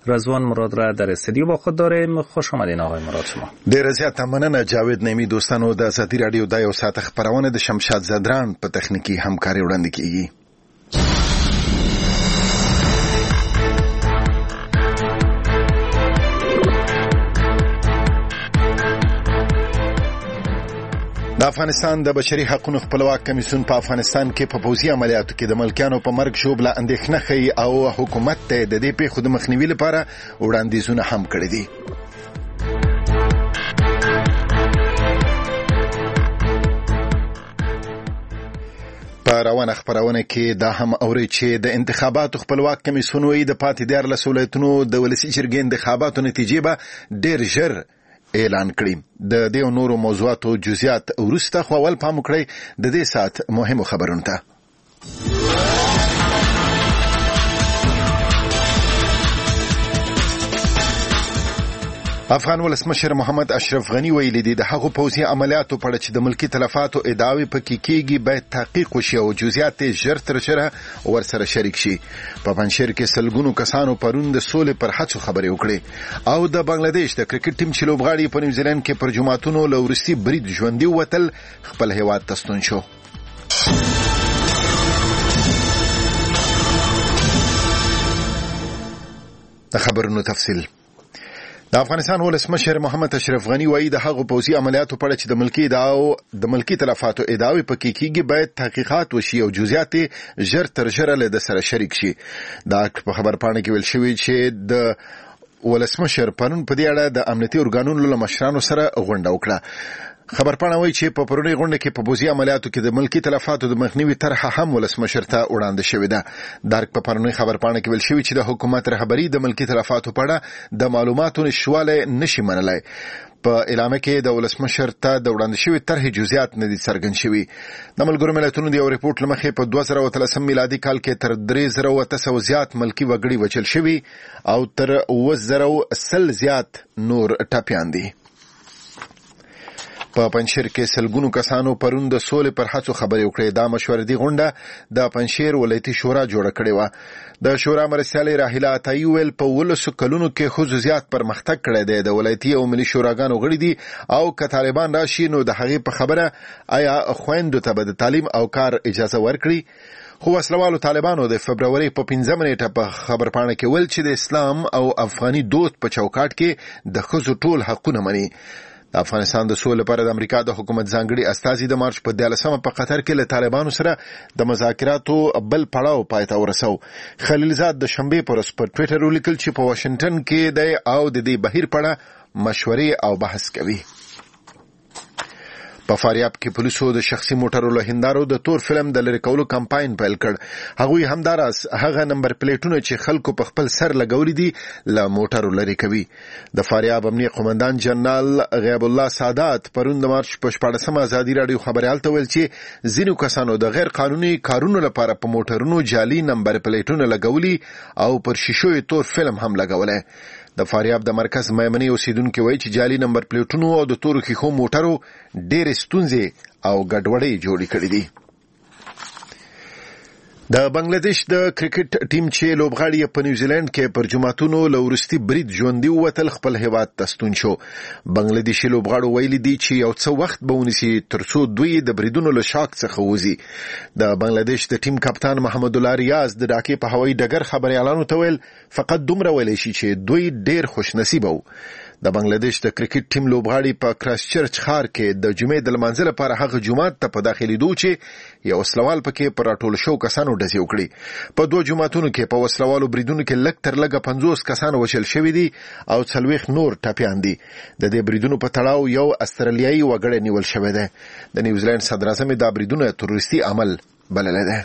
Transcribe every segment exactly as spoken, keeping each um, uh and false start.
رضوان مراد را در استودیو با خود داریم. خوش آمدین آقای مراد شما. ډیره زیاته مننه جاوید نعیمی. دوستانو د ازادي رادیو د یو ساعت خبرونه د شمشاد زدران په تخنیکی همکاري وړاندې کیږي. د افغانستان د بشري حقوقو خپلواک کمیسیون په افغانستان کې په پوځي عملیاتو کې د ملکیانو په مرګ شوبله اندېښنه ښیي او حکومت ته د دې پیښو د مخنیوي لپاره وړاندیزونه هم کړي دي. په روانه خبرونه کې دا هم اوري چې د انتخاباتو خپلواک کمیسیون وایي د پاتې دیارلس ولایتونو د ولسي جرګې انتخاباتو نتیجې به ډېر ژر اعلان کړي. د دې نورو موضوعاتو جزئیات وروسته خو اول پام وکړئ د دې ساعت مهمو خبرونو ته. افغان ولسمشر محمد اشرف غنی ویلي دي د هغو پوځي عملیاتو په اړه چې د ملکی تلفاتو ادعاوې پکې کېږي باید تحقیق وشي او جزئیات ژر تر ژره ورسره شریک شي. په پنجشیر کې سلګونو کسانو پرون د سولې پر هڅو خبرې وکړې او د بنگلاديش د کرکټ ټیم چې لوبغاړي په نیوزیلند کې پر جماعتونو له وروستي برید ژوندي وتل خپل هیواد ته ستون شو. د خبرونو تفصیل. د افغانستان ولسمشر محمد اشرف غنی وایي د هغو پوځي عملیاتو په اړه چې د ملکی ادعاو د ملکی تلفاتو ادعاوې پکې کېږي باید تحقیقات وشي او جزئیات ژر تر ژره له سره شریک شي. دا په خبرپاڼه کې ویل شوی چې د ولسمشر پرون په دې اړه د امنیتي ارګانونو له مشرانو سره غونډه وکړه. خبرپاڼه وایي چې په پرونی غونډه کې په پوځي عملیاتو کې د ملکی تلفاتو د مخنیوي طرحه هم ولسمشر ته وړاندې شوې ده. درک په پرونی خبرپاڼه کې ویل شوی چې د حکومت رهبری د ملکی تلفاتو په اړه د معلوماتو نشواله نشي منلای. په اعلامیه کې د ولسمشر ته د وړاندې شوی طرح جزئیات نه دي څرګند شوي. د ملګرو ملتونو د یو ریپورت لمخې په دوه زره اتلسم میلادي کال کې تر درې زره اوه سوه زیات ملکی وګړي وچل شوي او تر اوه زره سل زیات نور ټاپیان دي. په پنجشیر کې سلګونو کسانو پرون د سولې پر هڅو خبرې وکړې. دا مشورتي غونډه د پنجشیر ولایتي شورا جوړه کړې وه. د شورا مرستیالې راهیله عطایي ویل په ولسو کلونو کې ښځو زیات پرمختګ کړی دی. د ولایتي او ملي شوراګانو غړي دي او که طالبان راشي نو د هغې په خبره آیا خویندو ته به د تعلیم او کار اجازه ورکړي. خو وسلوالو طالبانو د فبروري په پنځمه نیټه په خبرپاڼه کې ویل چې د اسلام او افغاني دوست په چوکاټ کې د ښځو ټول حقونه مني. د افغانستان د سولې لپاره د امریکا د حکومت ځانګړي استازي د مارچ په دیارلسمه په قطر کې له طالبانو سره د مذاکراتو بل پړاو پای ته ورسو. خلیلزاد د شنبه پر ورځ په ټوئیټر ولیکل چې په واشنگټن کې دی او د دې بهیر په اړه مشورې او بحث کوي. په فاریاب کې پولیسو د شخصي موټرو له هندارو د تور فلم د لری کولو کمپاین پیل کړ. هغوی همداراز هغه نمبر پلیټونه چې خلکو په خپل سر لګولې دي له موټرو لری کوي. د فاریاب امنیه قومندان جنرال غیب الله سادات پرون د مارچ په شپاړسمه ازادي رادیو خبريال ته ویل چې ځینو کسانو د غیر قانوني کارونو لپاره په موټرونو جعلي نمبر پلیټونه لګولي او پر شیشو تور فلم هم لګولای. د فاریاب د مرکز میمنې اوسیدونکو وایي چې جعلي نمبر پلیټونو او د تورو ښیښو موټرو ډېرې ستونزې او ګډوډۍ جوړې کړې دي. د بنگلاديش د کرکټ ټیم چې لوبغاړي په نیوزیلند کې پر جماعتونو له وروستي برید ژوندي وتل خپل هیواد ته ستون شو. بنگلاديشي لوبغاړو ویلي دي چې یو څه وخت به ونیسي ترڅو دوی د بریدونو له شاک څخه وځي. د بنگلاديش د ټیم کپتان محمد الله ریاض د ډاکې په هوایي ډګر خبريالانو ته ویل فقط دومره ویلی شي چې دوی ډېر خوش نصیبه وو. د بنگلاديش د کرکټ ټیم لوبغاړي په کراس چرچ ښار کې د جمعې د لمانځه لپاره هغه جومات ته په داخلېدو چې یو وسلوال پکې پر راټول شو کسانو ډزې وکړي. په دوه جوماتونو کې په وسلوالو بریدونو کې لږ تر لږه پنځوس کسان وژل شوي دي او څلوېښت نور ټپیان دي. د دې بریدونو په تړاو یو استرالیایي وګړی نیول شوی دی. د نیوزیلند صدراعظم دا بریدونه تروریستي عمل بللی دی.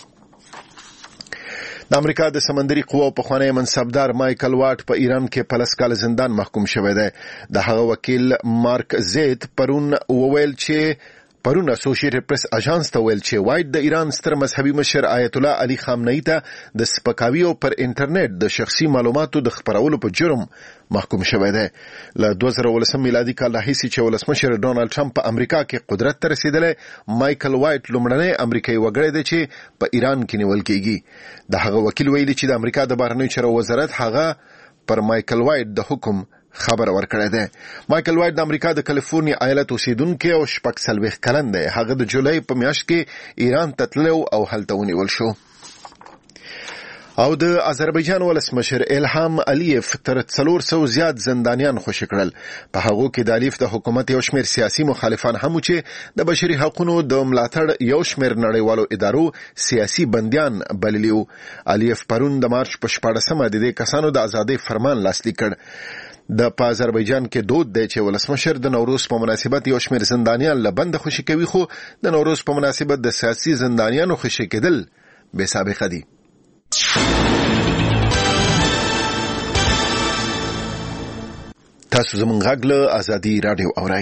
د امریکا د سمندري قواو پخوانی منصبدار مایکل واټ په ایران کې په لس کاله زندان محکوم شوی دی. د هغه وکیل مارک زیت پرون وویل چې پرون اسوسییټډ پریس اژانس ته ویل چې وایټ د ایران ستر مذهبي مشر آیت الله علي خامنه‌ای ته د سپکاوي او پر انټرنیټ د شخصي معلوماتو د خپرولو په جرم محکوم شوی دی. له دوه زره ولسم میلادي کال راهیسې چې ولسمشر ډونالډ ټرمپ په امریکا کې قدرت ته رسیدلی، مایکل وایټ لومړنی امریکایي وګړی دی چې په ایران کې نیول کېږي. د هغه وکیل ویلي چې د امریکا د بهرنیو چارو وزارت هغه پر مایکل وایټ د حکم خبر ورکړی دی. مایکل وایټ د امریکا د کالیفورنیا ایالت اوسیدونکی او شپږ څلوېښت کلن دی. هغه د جولای په میاشت کې ایران ته تللی او هلته ونیول شو. او د آذربایجان ولسمشر الهام الیف تر څلور سوه زیات زندانیان خوشي کړل. په هغو کې د الیف د حکومت یو شمېر سیاسي مخالفان هم چې د بشري حقوقو د ملاتړ یو شمېر نړیوالو ادارو سیاسي بندیان بللي وو. الیف پرون د مارچ په شپاړسمه د دې کسانو د ازادۍ فرمان لاسلیک کړ. د په آذربایجان کې دود دی چې ولسمشر د نوروز په مناسبت یو شمېر زندانیان له بند خوشي کوي، خو د نوروز په مناسبت د سیاسي زندانیانو خوشي کېدل بې سابقه دي. تاسو زموږ غږ له ازادي رادیو اورئ.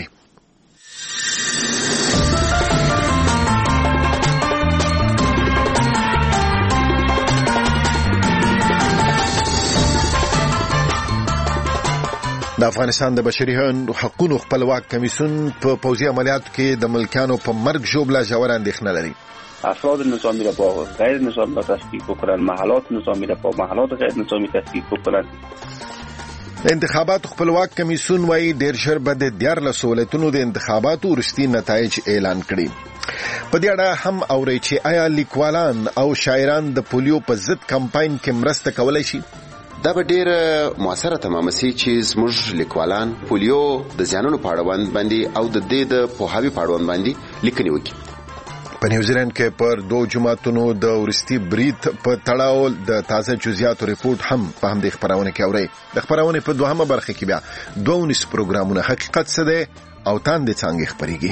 د افغانستان د بشري حقوقو خپلواک کمیسیون په پوځي عملیاتو کې د ملکیانو په مرګ ژوبله ژوره اندېښنه لري. افراد نظامی را با غیر نظامی را تفکیک بکنند، محلات نظامی را با محلات غیر نظامی تفکیک بکنند. انتخابات خپلواک کمیسیون وايي ډېر ژر به د دیارلسو ولایتونو د انتخاباتو وروستي نتایج اعلان کړي. په دې اړه هم اورئ چې آیا لیکوالان او شاعران د پولیو په ضد کمپاین کې مرسته کولی شي؟ دا به ډېر مؤثره تمامه سي چې زموږ لیکوالان پولیو د زیانونو په اړوند باندې او د دې د پوهاوي په اړوند باندې لیکنې وکړي. په نیوزیلند کې پر دوه جماعتونو د ورستي برید په تړاو د تازه جزئیاتو ریپورت هم په همدې خبرونه کې اورئ. د خبرونه په دوهمه برخه کې بیا دوه ونیس پروګرامونه حقیقت څه دی او تاندې څنګه خبرېږي.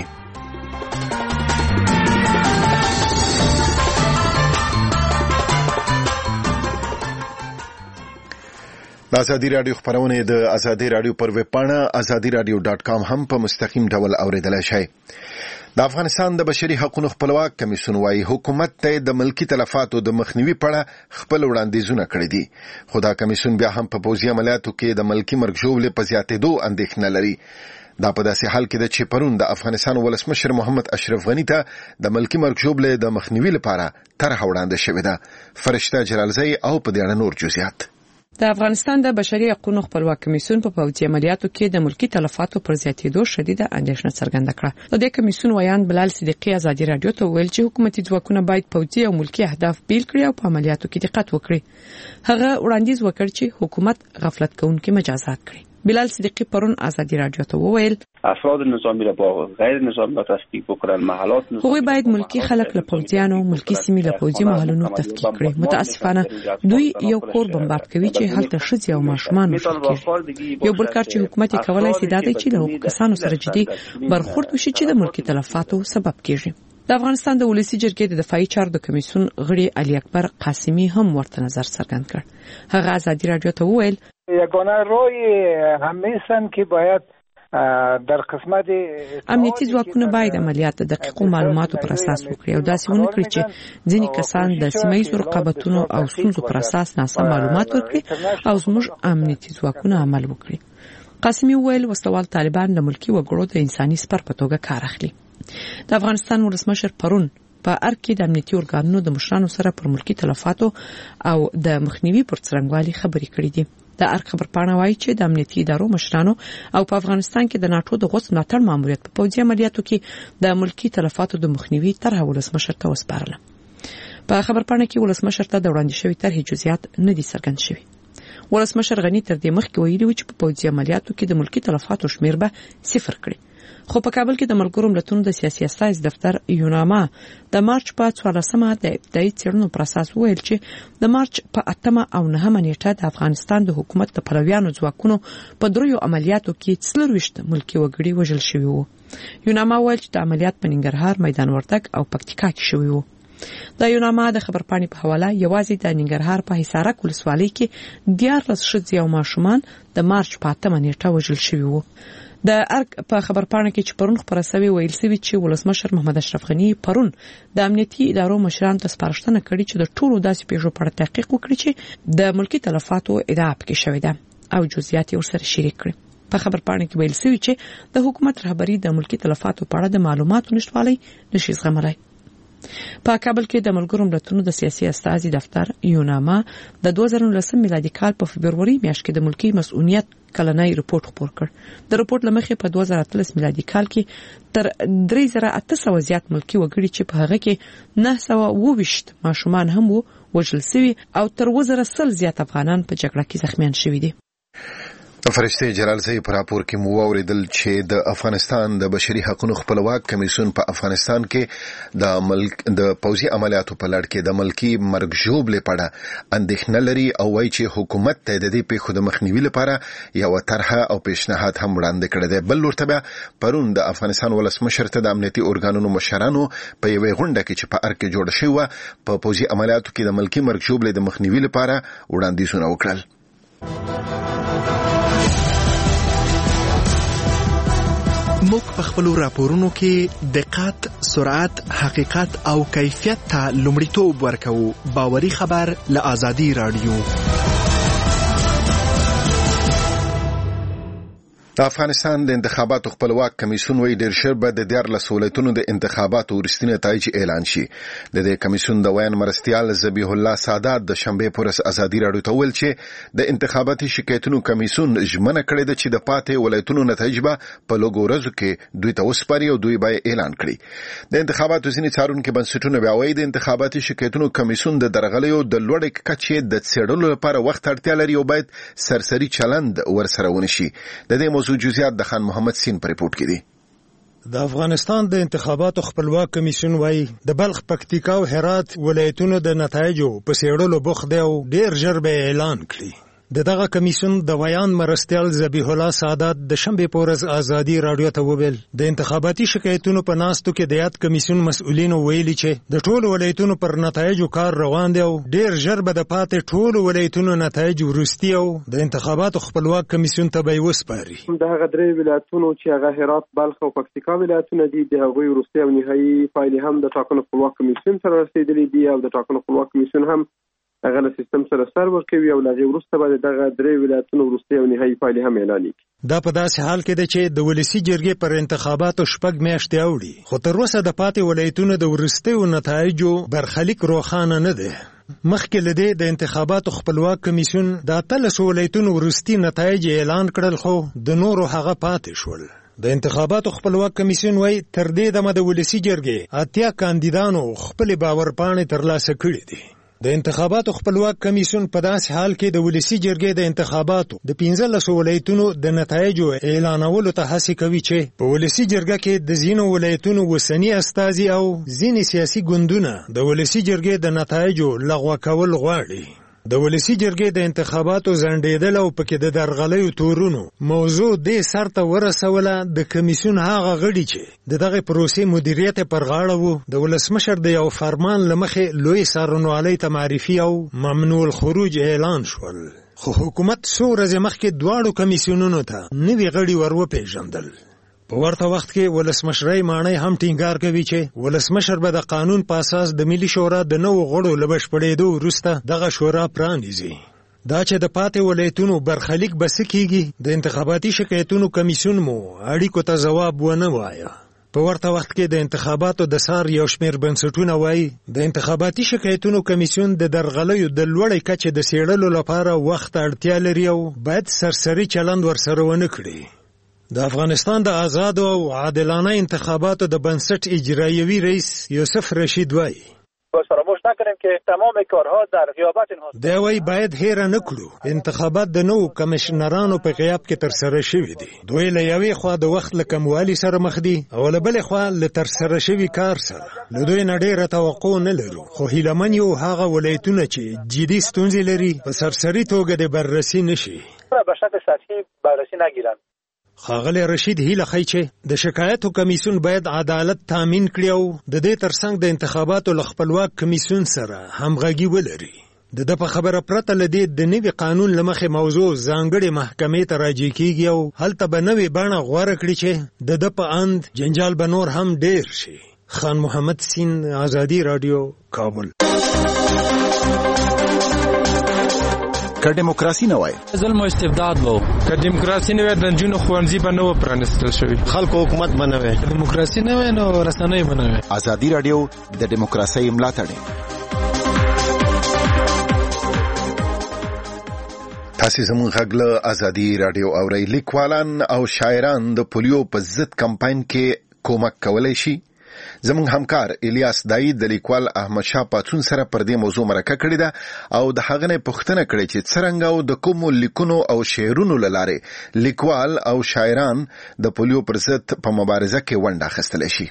د ازادي رادیو خبرونه د ازادي رادیو پر ویب پاڼه ازادي رادیو ډاټ کام هم په مستقیم ډول اوریدلای شئ. د افغانستان د بشري حقوقو خپلواک کمیسیون وايي حکومت ته د ملکی تلفاتو د مخنیوي په اړه خپل وړاندیزونه کړي دي. خو دا کمیسیون بیا هم په پوځي عملیاتو کې د ملکی مرګ ژوبلې په زیاتېدو اندېښنه لري. دا په داسې حال کې ده چې پرون د افغانستان ولسمشر محمد اشرف غنی ته د ملکی مرګ ژوبلې د مخنیوي لپاره طرح وړاندې شوې ده. فرشته جلالزی او په دې اړه نور جزئیات. د افغانستان د بشري حقوقو خپلواک کمیسیون په پوځي عملیاتو کې د ملکی تلفاتو پر زیاتېدو شدیده اندېښنه څرګنده کړه. د دې کمیسیون ویان بلال صدیقی ازادي رادیو ته ویل چې حکومتي ځواکونه باید پوځي او ملکی اهداف بیل کړي او په عملیاتو کې دقت وکړي. هغه وړاندیز وکړ چې حکومت غفلت کوونکي مجازات کړي. بلال صدیقی پرون ازادي رادیو ته وویل افراد نظامی را با غیر نظامی تفکیک بکنند، محلات هغوی باید ملکی خلک له پوځیانو ملکی سیمې له پوځي محلونو تفکیک کړي. متاسفانه دوی یو کور بمبارد کوي چې هلته ښځې او ماشومان وژل کیږي. یو بل کار چې حکومت کولای شي دا دی چې له کسانو سره جدي برخورد وشي چې د ملکی تلفاتو سبب کیږي. د افغانستان د ولسی جرګې د دفاعي چارو د کمیسیون غړي علي اکبر قاسمی هم ورته نظر څرګند کړ. هغه ازادي رادیو ته وویل یگانه رای همیشن که باید در قسمت امنیتي ځواکونه باید عملیات د دقیقو معلوماتو پر اساس وکړي او داسې ونه کړي چې ځینې کسان د سیمه‌ییزو رقابتونو او ستونزو پر اساس ناسم معلومات ورکړي او زموږ امنیتي ځواکونه عمل وکړي. قاسمی وویل وسلوال طالبان د ملکی وګړو د انساني سپر په توګه کار اخلي. د افغانستان ولسمشر پرون په ارګ کې د امنیتي ارګانونو د مشرانو سره پر ملکی تلفاتو او د مخنیوي پر څرنګوالي خبرې کړې دي. د ارګ خبرپاڼه وایي چې د امنیتي ادارو مشرانو او په افغانستان کې د ناتو د غوڅ ملاتړ ماموریت په پوځي عملیاتو کې د ملکی تلفاتو د مخنیوي طرح ولسمشر ته وسپارله. په خبرپاڼه کې ولسمشر ته د وړاندې شوی طرح جزئیات نه دي څرګند شوي. ولسمشر غنی تر دې مخکې ویلي و چې په پوځي عملیاتو کې د ملکی تلفاتو شمیر به صفر کړي. خو په کابل کې د ملګرو ملتونو د سیاسي استازي دفتر یوناما د مارچ په څوارلسمه د ابتدایي څېړنو پر اساس ویل چې د مارچ په اتمه او نهمه نیټه د افغانستان د حکومت د پلویانو ځواکونو په دریو عملیاتو کې څلورویشت ملکی وګړي وژل شوي وو. یوناما ویل چې د عملیات په ننګرهار، میدان وردګ او پکتیکا کې شوي وو. د یوناما د خبرپاڼې په حواله یوازې د ننګرهار په حصارک ولسوالۍ کې دیارلس ښځې او ماشومان د مارچ په اتمه نیټه وژل شوي وو. د ارګ په خبرپاڼه کې چې پرون خبره شوې ویل شوی چې ولسمشر محمد اشرف غنی پرون د امنیتي ادارو مشرانو ته سپارښتنه کړې چې د ټولو داسې پیښو په اړه تحقیق وکړي چې د ملکی تلفاتو ادعا پکې شوې ده او جزئیات یې ورسره شریک کړي. په خبرپاڼه کې ویل شوی چې د حکومت رهبری د ملکی تلفاتو په اړه د معلوماتو نشټوالي نشي زغملای. په کابل کې د ملګرو ملتونو د سیاسي استازي دفتر یوناما د دوه زره نولسم میلادي کال په فبروري میاشت کې د ملکی مسؤلیت کلنۍ رپورت خپور کړ. د رپورت لمخې په دوه زره اتلس میلادي کال کې تر درې زره اته سوه زیات ملکی وګړي چې په هغه کې نه سوه اوه ویشت ماشومان هم وژل شوي او تر اووه زره سل زیات افغانان په جګړه کې زخمیان شوي دي. فرشته جلال صاحب پر راپور کې مو اوریدل چې د افغانستان د بشري حقوقو خپلواک کمیسیون په افغانستان کې د ملک د پوځي عملیاتو په لړ کې د ملکی مرګ ژوبلې پړه اندېښنه لري او وايي چې حکومت ته د دې په خود مخنیوي لپاره یو طرحه او پیشنهاد هم وړاندې کړی دی. بل ورته پرون د افغانستان ولسمشر ته د امنیتي ارګانونو مشرانو په یوې غونډه کې چې په ارګ کې جوړ شوی و په پوځي عملیاتو کې د ملکی مرګ ژوبلې د مخنیوي لپاره وړاندیزونه وکړل. موږ په خپل راپورونو کې دقت، سرعت، حقیقت او کیفیت ته لومړیتوب ورکوو. باوري خبر له آزادي رادیو. د افغانستان د انتخاباتو خپلواک کمیسیون وی ډیر ژر به د دیارلس ولایتونو د انتخاباتو وروستي نتایج اعلان شي. د دې کمیسیون د ویان مرستیال ذبیح الله سادات د شنبه پورس ازادي راډیو ته ویل چې د انتخاباتي شکایتونو کمیسیون ژمنه کړې ده چې د پاتې ولایتونو نتایج به په لږو ورځو کې دوی ته وسپاري او دوی به اعلان کړي. د انتخاباتو ځینې څارونکو بنسټونو بیا وایي د انتخاباتي شکایتونو کمیسیون د درغلیو د لوړې کچې د څېړلو لپاره وخت اړتیا لري او باید سرسري چلند ورسره ونشي. د دې موضوع جزئیات د خان محمد سین پر ریپورت کې دي. د افغانستان د انتخاباتو خپلواک کمیسیون وايي د بلخ، پکتیکا او هرات ولایتونو د نتایجو په څېړلو بوخت دی او ډیر ژر به اعلان کړي. د دغه کمیسیون د ویان مرستیال ذبیح الله سادات د شنبه پورز ازادي رادیو ته وویل د انتخاباتي شکایتونو په ناستو کې د یاد کمیسیون مسؤلینو ویلي چې د ټولو ولایتونو پر نتایجو کار روان دی او ډیر ژر به د پاتې ټولو ولایتونو نتایج وروستي او د انتخاباتو خپلواک کمیسیون ته به وسپاري. د هغه درې ولایتونو چې هغه هرات، بلخ او پکتیکا ولایتونه دي د هغوی وروستي او نهایي پایلې هم د ټاکنو خپلواک کمیسیون سره رسیدلې دي او د ټاکنو خپلواک کمیسیون هم هغه له سیستم سره سر ورکوي او لږه وروسته به دغه درې ولایتونو وروستي او نهایي پایلې هم اعلان کړي. دا په داسې حال کې ده چې د ولسی جرګې پر انتخاباتو شپږ میاشتې اوړي خو تر اوسه د پاتې ولایتونو د وروستیو نتایجو برخلیک روښانه نه دی. مخکې له دې د انتخاباتو خپلواک کمیسیون د اتلس ولایتونو وروستي نتایج اعلان کړل خو د نورو هغه پاتې شول. د انتخاباتو خپلواک کمیسیون وايي تر دې دمه د ولسی جرګې اتیا کاندیدانو خپل باورپاڼې ترلاسه کړې دي. د انتخاباتو خپلواک کمیسیون په داسې حال کې د ولسی جرګې د انتخاباتو د پنځلس ولایتونو د نتایجو اعلانولو ته هڅه کوي چې په ولسی جرګه کې د ځینو ولایتونو وسنی استازي او ځینې سیاسي ګوندونه د ولسی جرګې د نتایجو لغوه کول غواړي. د ولسی جرګې د انتخاباتو ځنډېدل او پکې د درغلیو تورونو موضوع دې سر ته ورسوله د کمیسیون هغه غړي چې د دغه پروسې مدیریت پر غاړه وو د ولسمشر د یو فرمان له مخې لوی څارنوالۍ ته معرفي او ممنوع الخروج اعلان شول. خو حکومت څو ورځې مخکې دواړو کمیسیونونو ته نوي غړي ور وپېژندل. په ورته وخت کې ولسمشرۍ ماڼۍ هم ټینګار کوي چې ولسمشر به د قانون په اساس د ملي شورا د نوو غړو له بشپړېدو وروسته دغه شورا پرانیزي. دا چې د پاتې ولایتونو برخلیک به څه کېږي د انتخاباتي شکایتونو کمیسیون مو اړیکو ته ځواب ونه وایه. په ورته وخت کې د انتخاباتو د سار یو شمېر بنسټونه وایي د انتخاباتي شکایتونو کمیسیون د درغلیو د لوړې کچې د څېړلو لپاره وخت اړتیا لري او باید سرسري چلند ورسره ونه کړي. د افغانستان د آزادو او عادلانه انتخاباتو د بنسټ اجرایوي رئیس یوسف رشید وایي باید فراموش نکنیم که تمام کارها در غیابت اینها دی وایي باید هیره نه کړو انتخابات د نوو کمشنرانو په غیاب کې ترسره شوي دي. دوی له یوې خوا د وخت له کموالي سره مخ دي او له بلې خوا له ترسره شوي کار سره له دوی نه ډېره توقع نه لرو خو هیلهمن یو هغه ولایتونه چې جدي ستونزې لري په سرسري توګه د بررسي نشي به شکل سطحي بررسی نگیرن. ښاغلی رشید هیله ښیي چې د شکایتو کمیسیون باید عدالت تامین کړي او د دې ترڅنګ د انتخاباتو له خپلواک کمیسیون سره همغږي ولري. د ده په خبره پرته له دې د نوي قانون له مخې موضوع ځانګړې محکمې ته راجع کیږي او هلته به نوې بڼه غوره کړي چې د ده په اند جنجال به نور هم ډیر شي. خان محمد سین، آزادي راډیو، کابل. که دیموکراسي نه وای ظلم او استبداد وو، که دیموکراسي نه وای د نجونو ښوونځي به نه و پرانیستل شوي، خلکو حکومت به نه وای، دیموکراسي نه وای نو رسنۍ به نه وای. ازادي راډیو د دیموکراسۍ ملاتړ. تاسو زموږ غږ له ازادي راډیو اورئ. لیکوالان او شاعران د پولیو په ضد کمپاین کې کومک کولای شي. زموږ همکار الیاس دای د لیکوال احمد شاه پاتون سره پر دې موضوع مرکه کړې ده او د هغه نه پوښتنه کړې چې څرنګه او د کومو لیکونو او شعرونو لاره لیکوال او شاعران د پولیو پر ضد په مبارزه کې ونډه اخیستلی شي.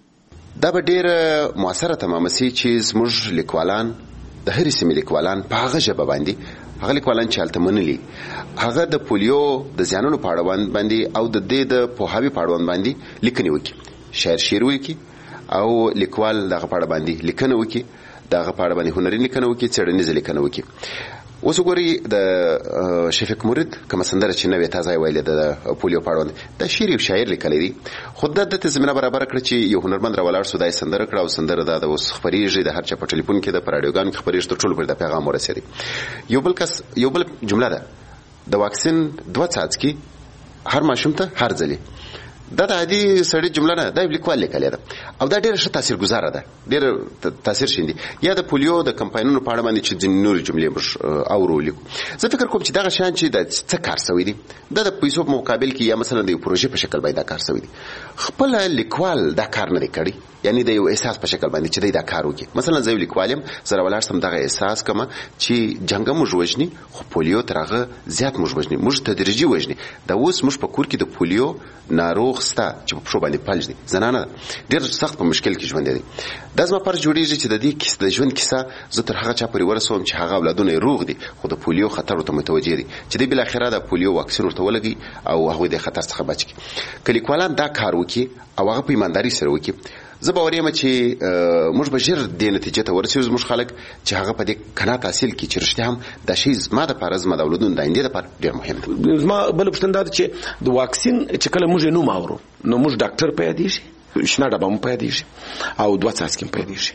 دا به ډېره مؤثره تمامه سي چې زموږ لیکوالان د هرې سیمې لیکوالان په هغه ژبه باندې هغه لیکوالان چې هلته منلي هغه د پولیو د زیانونو په اړوند باندې او د دې د پوهاوي په اړوند باندې لیکنې وکړي، شاعر شعر ولیکي او لیکوال دغه په اړه باندې لیکنه وکړي، دغه په اړه باندې هنري لیکنه وکړي، څېړنیزه لیکنه وکړي. اوس وګورئ د شفیق مرید کومه سندره چې نوې تازه ویلې ده د پولیو په اړوند، دا شعر یو شاعر لیکلی دی، خو دا دته زمینه برابره کړه چې یو هنرمند راولاړ سو دا یې سندره کړه او سندره دا د اوس خپرېږي د هر چا په ټلیفون کې ده، په راډیوګانو کې خپرېږي، تر ټولو پورې د پیغام ورسېدی. یو بل کس یو بل جمله ده د واکسین دوه څاڅکي هر ماشوم ته هر ځلې، دا د عادي سړی جمله نه، دا لیکوال لیکلې ده او دا ډېره ښه تاثیرګزاره ده، ډېره تاثیر شیندي. یا د پولیو د کمپاینونو په اړه باندې چې ځینې نورې جملې موږ اورو لیکو. زه فکر کوم چې دغه شیان چې د څه کار سوی دي دا د پیسو په مقابل کې یا مثلا د یو پروژې په شکل باندې دا کار سوی دي. خپله لیکوال دا کار نه دی کړی، یعنی د یو احساس په شکل باندې چې دی دا کار وکړي. مثلا زه یو لیکوال یم، زه راولاړ سم دغه احساس کوم چې جنګ موږ وژني خو پولیو تر هغه زیات موږ وژني، موږ تدریجي وژني. دا اوس موږ په کور کې د پولیو ناروغ ستا چې په پښو باندې فلج دي، زنانه ډېر سخت په مشکل کې ژوند دي. دا زما فرض جوړېږي چې د دې کیسه د ژوند کیسه زه تر هغه چا پورې ورسوم چې هغه اولادونه روغ دي خو د پولیو خطر ورته متوجه دي چې دی بالاخره د پولیو واکسین ورته ولګي او هغوی د خطر څخه بچ کړي. که لیکوالان دا کار وکړي او هغه په ایمانداري سره وکړي، زه باور یم چې موږ به ژر دې نتیجې ته ورسېږو زموږ خلک چې هغه په دې قناعت حاصل کړي چې رښتیا هم دا شی زما دپاره زما د اولادونو د آیندې دپاره ډېر مهم دی. زما بله پوښتنه دا ده چې د واکسین چې کله موږ یې نوم اورو نو موږ ډاکټر په یادېږي، شنه ډبه مو په یادېږي او دوه څاڅکي په یادېږي.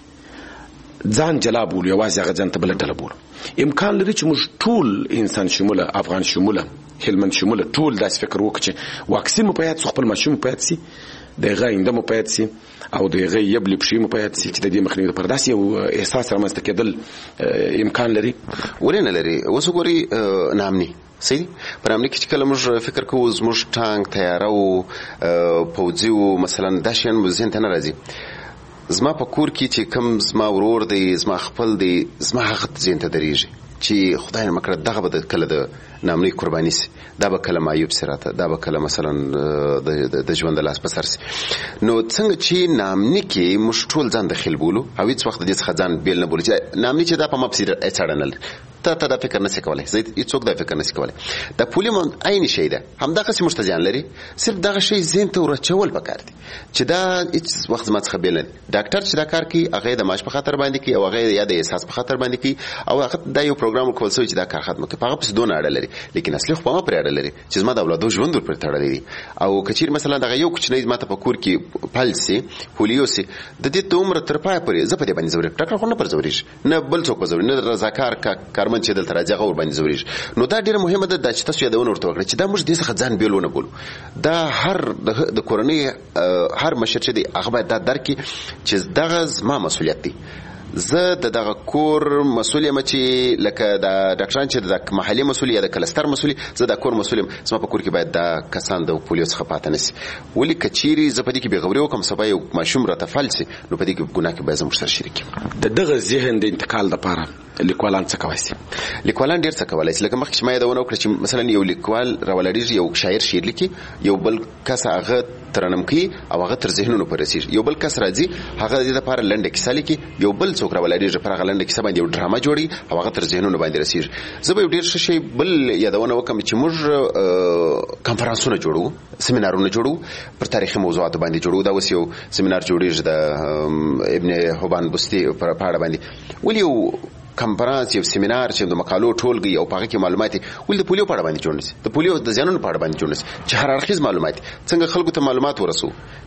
ځان جلا بولو، یوازې هغه ځان ته بله ډله بولو. امکان لري چې موږ ټول انسان شموله، افغان شموله، هلمند شموله، ټول داسې فکر وکړو چې واکسین مو په یاد سو، خپل ماشوم مو په یاد سي، د هغه آینده مو په یاد سي او د هغه یبلې پښې مو په یاد سي چې د دې مخنیوي لپاره داسې یو احساس رامنځته کېدل امکان لري. ولې نه لري؟ اوس وګورئ ناامني صحیح پر امنیت کې چې کله موږ فکر کوو زموږ ټانک، تیاره او پوځي او مثلا دا شیان مو ذهن ته نه راځي. زما په کور کې چې کوم زما ورور دی، زما خپل دی، زما هغه ذهن ته درېږي چې خدای نه مکړه دغه به کله د ناامنۍ قرباني سي، دا به کله معیوب سي راته، دا به کله مثلا د ژوند د لاس په سر سي. نو څنګه چې ناامني کې موږ ټول ځان دخیل بولو او هېڅ وخت د دې څخه ځان بیل نه بولو چې ناامني چې دا په ما پسې هېڅ اړه نه لري، ته ته دا فکر نشي کولی، زه هېڅوک دا فکر نشي کولی. دا پولیو هم عین شی ده، همدغسې موږ ته زیان لري، صرف دغه شی ذهن ته ورچول پکار دي چې دا هېڅ وخت زما څخه بیل نه دي. ډاکټر چې دا کار کوي هغه یې د معاش په خاطر باندې کوي او هغه یې یا د احساس په خاطر باندې کوي او هغه دا یو پروګرام ورکول شوی چې دا کار ختمه کړي، په هغه پسې دونه اړه لري، لیکن اصلي خو په ما پرې اړه لري چې زما د اولادو ژوند ورپورې تړلی دی. او که چېرې مثلا دغه یو کوچنی زما ته په کور کې فلج سي، پولیو سي، د دې د عمره تر پایه پورې زه په دې باندې ځورېږم، ډاکټر خو نه پر ځورېږي، نه بل څوک په ځورېږي، نه رضاکار کارمند چې دلته راځي هغه ورباندې ځورېږي. نو دا ډېره مهمه ده چې تاسو یادونه ورته وکړئ چې دا موږ دې څخه ځان بیل ونه بولو. دا هر د کورنۍ هر مشر چې دی هغه باید دا درک کړي چې دغه زما مسؤلیت دی. زه د دغه کور مسؤل یم چې لکه د ډاکټران چې د محلي مسؤل یا د کلستر مسؤل، زه د کور مسؤل یم، زما په کور کې باید دا کسان د پولیو څخه پاتې نه سي. ولې که چیرې زه په دې کې بېغوري وکړم سبا یو ماشوم راته فلج سي نو په دې کې ګناه کې باید زه موږ سره شریک یم. د دغه ذهن د انتقال لپاره لیکوالان څه کولی شي؟ لیکوالان ډېر څه کولی شي. لکه مخکې چې ما یادونه وکړه چې مثلا یو لیکوال راولاړېږي، یو شاعر شعر لیکي، یو بل کس هغه ترنم کوي او هغه تر ذهنونو پورې رسېږي، یو بل کس راځي هغه د دې لپاره لنډه کیسه لیکي، یو بل څوک راولاړېږي پر هغه لنډه کیسه باندې یو ډرامه جوړوي او هغه تر ذهنونو باندې رسېږي. زه به یو ډېر ښه شی بل یادونه وکړم چې موږ کنفرانسونه جوړوو، سیمینارونه جوړوو، پر تاریخي موضوعاتو باندې جوړوو. دا اوس یو سیمینار جوړېږي د ابن حبان بستي په اړه باندې. ولې یو کنفرانس یو سیمینار چې د مقالو ټولګي او په هغه کې معلومات ولې د پولیو په اړه باندې جوړ نشي، د پولیو د زیانونو په اړه باندې جوړ نشي چې هر اړخیز معلومات څنګه خلکو ته معلومات ورسو،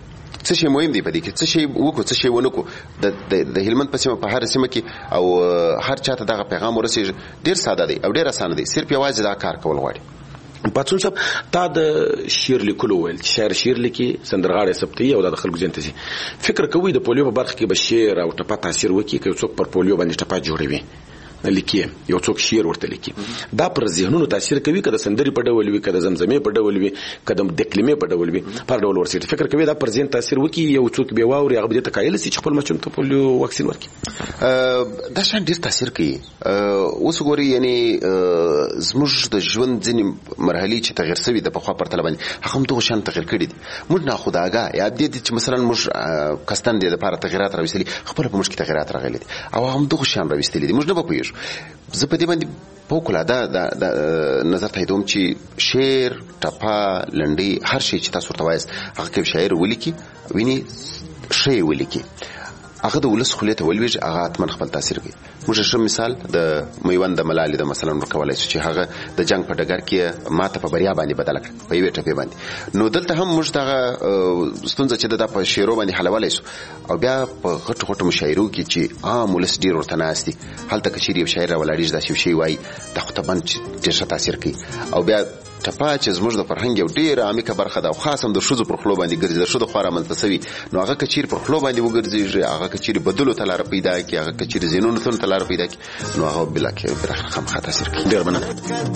څه شی مهم دی په دې کې، څه شی وکړو څه شی ونه کړو. د د هلمند په سیمه په هر سیمه کې او هر چاته دغه پیغام ورسیږي ډیر ساده دی او ډیر اسانه دی، صرف یوازې دا کار کول غواړي. پاتون صاحب تا د شعر لیکلو ویل چې شاعر شعر لیکي، سندرغاړی ثبتي او د خلکو ذهن ته شي. فکر کوي د پولیو په برخه کې به شعر او ټپه تاثیر وکړي که څوک پر پولیو باندې ټپه جوړوي لیکي، یو څوک شعر ورته لیکي، دا پر ذهنونو تاثیر کوي که د سندري په ډول وي، که د زمزمې په ډول وي، که د دکلمې په ډول وي، په ډول ورسېږي. فکر کوي دا پر ذهن تاثیر وکړي، یو څوک بیا واوري هغه به ته قایل شي چې خپل مچون ته پولیو واکسین ورکړي. دا شان ډیر تاثیر کوي. اوس ګوري یعنی زموږ د ژوند ځینې مرحلې چې تغیر شوي د پخوا پرتله باندې هغه هم دغه شان تغیر کړي دي. موږ ناخودآګاه یا دې چې مثلا موږ کستن دې لپاره تغیرات راوستلي، خپل په موږ کې تغیرات راغلي دي او هم دغه شان راوستلي دي، موږ نه پوهیږو. زه په دې باندې فوق‌العاده د نظر تاییدوم چې شعر، ټپه، لنډۍ، هر شی چې تاسو ورته وایاست هغه کې شاعر ولیکي، ویني ښه یې ولیکي، هغه د ولس خولې ته ولویږي، هغه حتما خپل تاثیر کوي. موږ ښه مثال د میوند د ملالې د مثلا ورکولی شو چې هغه د جنگ په ډګر کې ماته په بریا باندې بدله کړه په یوې ټپې باندې. نو دلته هم موږ دغه ستونزه چې د په شعرو باندې حلولی شو او بیا په غټو غټو مشاعرو کې چې عام ولس ډېر ورته ناست دي، هلته که چیرې یو شاعر راولاړېږي داسې یو شی وایي دا خو طبعا ډېر ښه تاثیر کوي. او بیا ټپه چې زموږ د فرهنګ یو ډېره عمیقه برخه ده او خاص هم د ښځو پر خولو باندې ګرځي، د ښځو خوا رامنځته شوي، نو هغه که چیرې پر خولو باندې وګرځېږي، هغه که چیرې بدلو ته لاره پیدا کړي، هغه که چیرې ذهنونو ته لاره پیدا کړي، نو هغه بالاخره خامخا تاثیر کوي. ډېر مننه.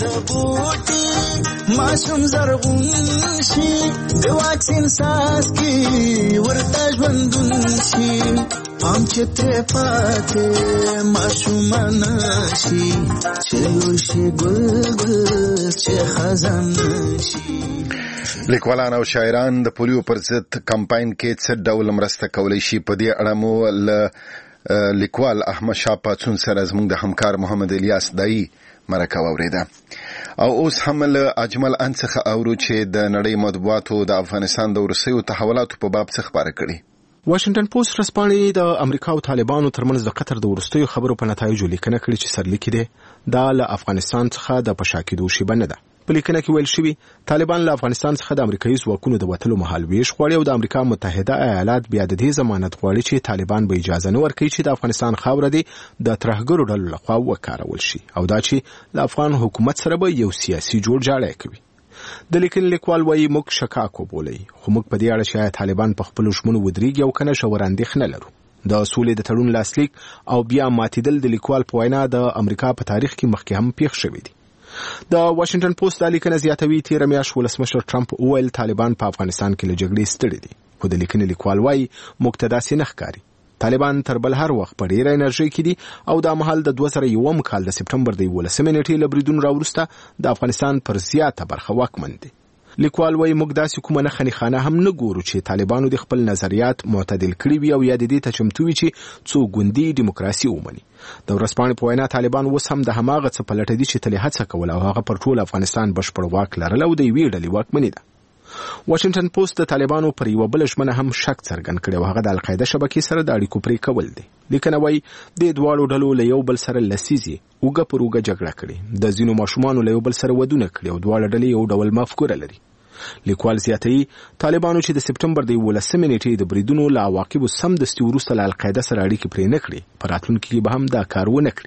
ماشوم زرغون شي د واکسین څاڅکي ورته ژوندون شي، پام چې ترې پاتې ماشومان شي، چې لوی شي ګل ګل چې خزان شي. لیکوالان او شاعران د پولیو پر ضد کمپاین کې څه ډول مرسته کولی شي؟ په دې اړه مو له لیکوال احمد شاه پاڅون سره زموږ د همکار محمد الیاس دایی مرکه واورېده. او اوس هم له اجمل ان څخه اورو چې د نړۍ مطبوعاتو د افغانستان د وروستیو تحولاتو په باب څه خبره کړي. واشنگټن پوسټ ورځپاڼې د امریکا او طالبانو ترمنځ د قطر د وروستیو خبرو په نتایجو لیکنه کړې چې سرلیکي دی دا له افغانستان څخه د په شا کېدو شیبه نه ده. په لیکنه کې ویل شوي طالبان له افغانستان څخه د امریکایي ځواکونو د وتلو مهال ویش غواړي او د امریکا متحده ایالات بیا د دې ضمانت غواړي چې طالبان به اجازه نه ورکوي چې د افغانستان خاوره دي د ترهګرو ډلو لخوا وکارول شي او دا چې له افغان حکومت سره به یو سیاسي جوړجاړی کوي. د لیکن لیکوال وایي موږ شکاک وبولئ، خو موږ په دې اړه چې آیا طالبان په خپلو ژمنو ودرېږي او که نه ژور اندېښنه لرو. د سولې د تړون لاسلیک او بیا ماتېدل د لیکوال په وینا د امریکا په تاریخ کې مخکې هم پیښ شوي دي. د واشنگټن پوسټ دا لیکنه زیاتوي تېره میاشت ولسمشر ټرمپ وویل طالبان په افغانستان کې له جګړې ستړي دي، خو د لیکنې لیکوال وایي موږ ته داسې نه ښکاري. طالبان تر بل هر وخت په ډېره انرژۍ کې دي او دا مهال د دوه زره یوم کال د سپټمبر د یولسمې نېټې له بریدونو راوروسته د افغانستان پر زیاته برخه واکمن دي. لیکوال وایي موږ داسې کومه نښه نښانه هم نه ګورو چې طالبانو د خپل نظریات معتدل کړي وي او یا د دې ته چمتو وي چې څو ګوندي ډیموکراسي ومني. د ورځپاڼې په وینا طالبان اوس هم د هماغه څه په لټه دي چې تل یې هڅه کوله او هغه پر ټول افغانستان بشپړ واک لرل او د یوې ډلې واکمني ده. واشنگټن پوسټ د طالبانو پر یوه بله ژمنه هم شک څرګند کړی او هغه د القاعده شبکې سره د اړیکو پرې کول دی. لیکنه وایي د دواړو ډلو له یو بل سره لسیزې اوږه پر اوږه جګړه کړې، د ځینو ماشومانو له یو بل سره ودونه کړي او دواړه ډلې یو ډول مفکوره لري. لیکوال زیاتوي طالبانو چې د سپټمبر د یولسمې نېټې د بریدونو له عواقبو سمدستي وروسته له القاعده سره اړیکې پرې نه کړي، په راتلونکي کې به هم دا کار ونه کړي.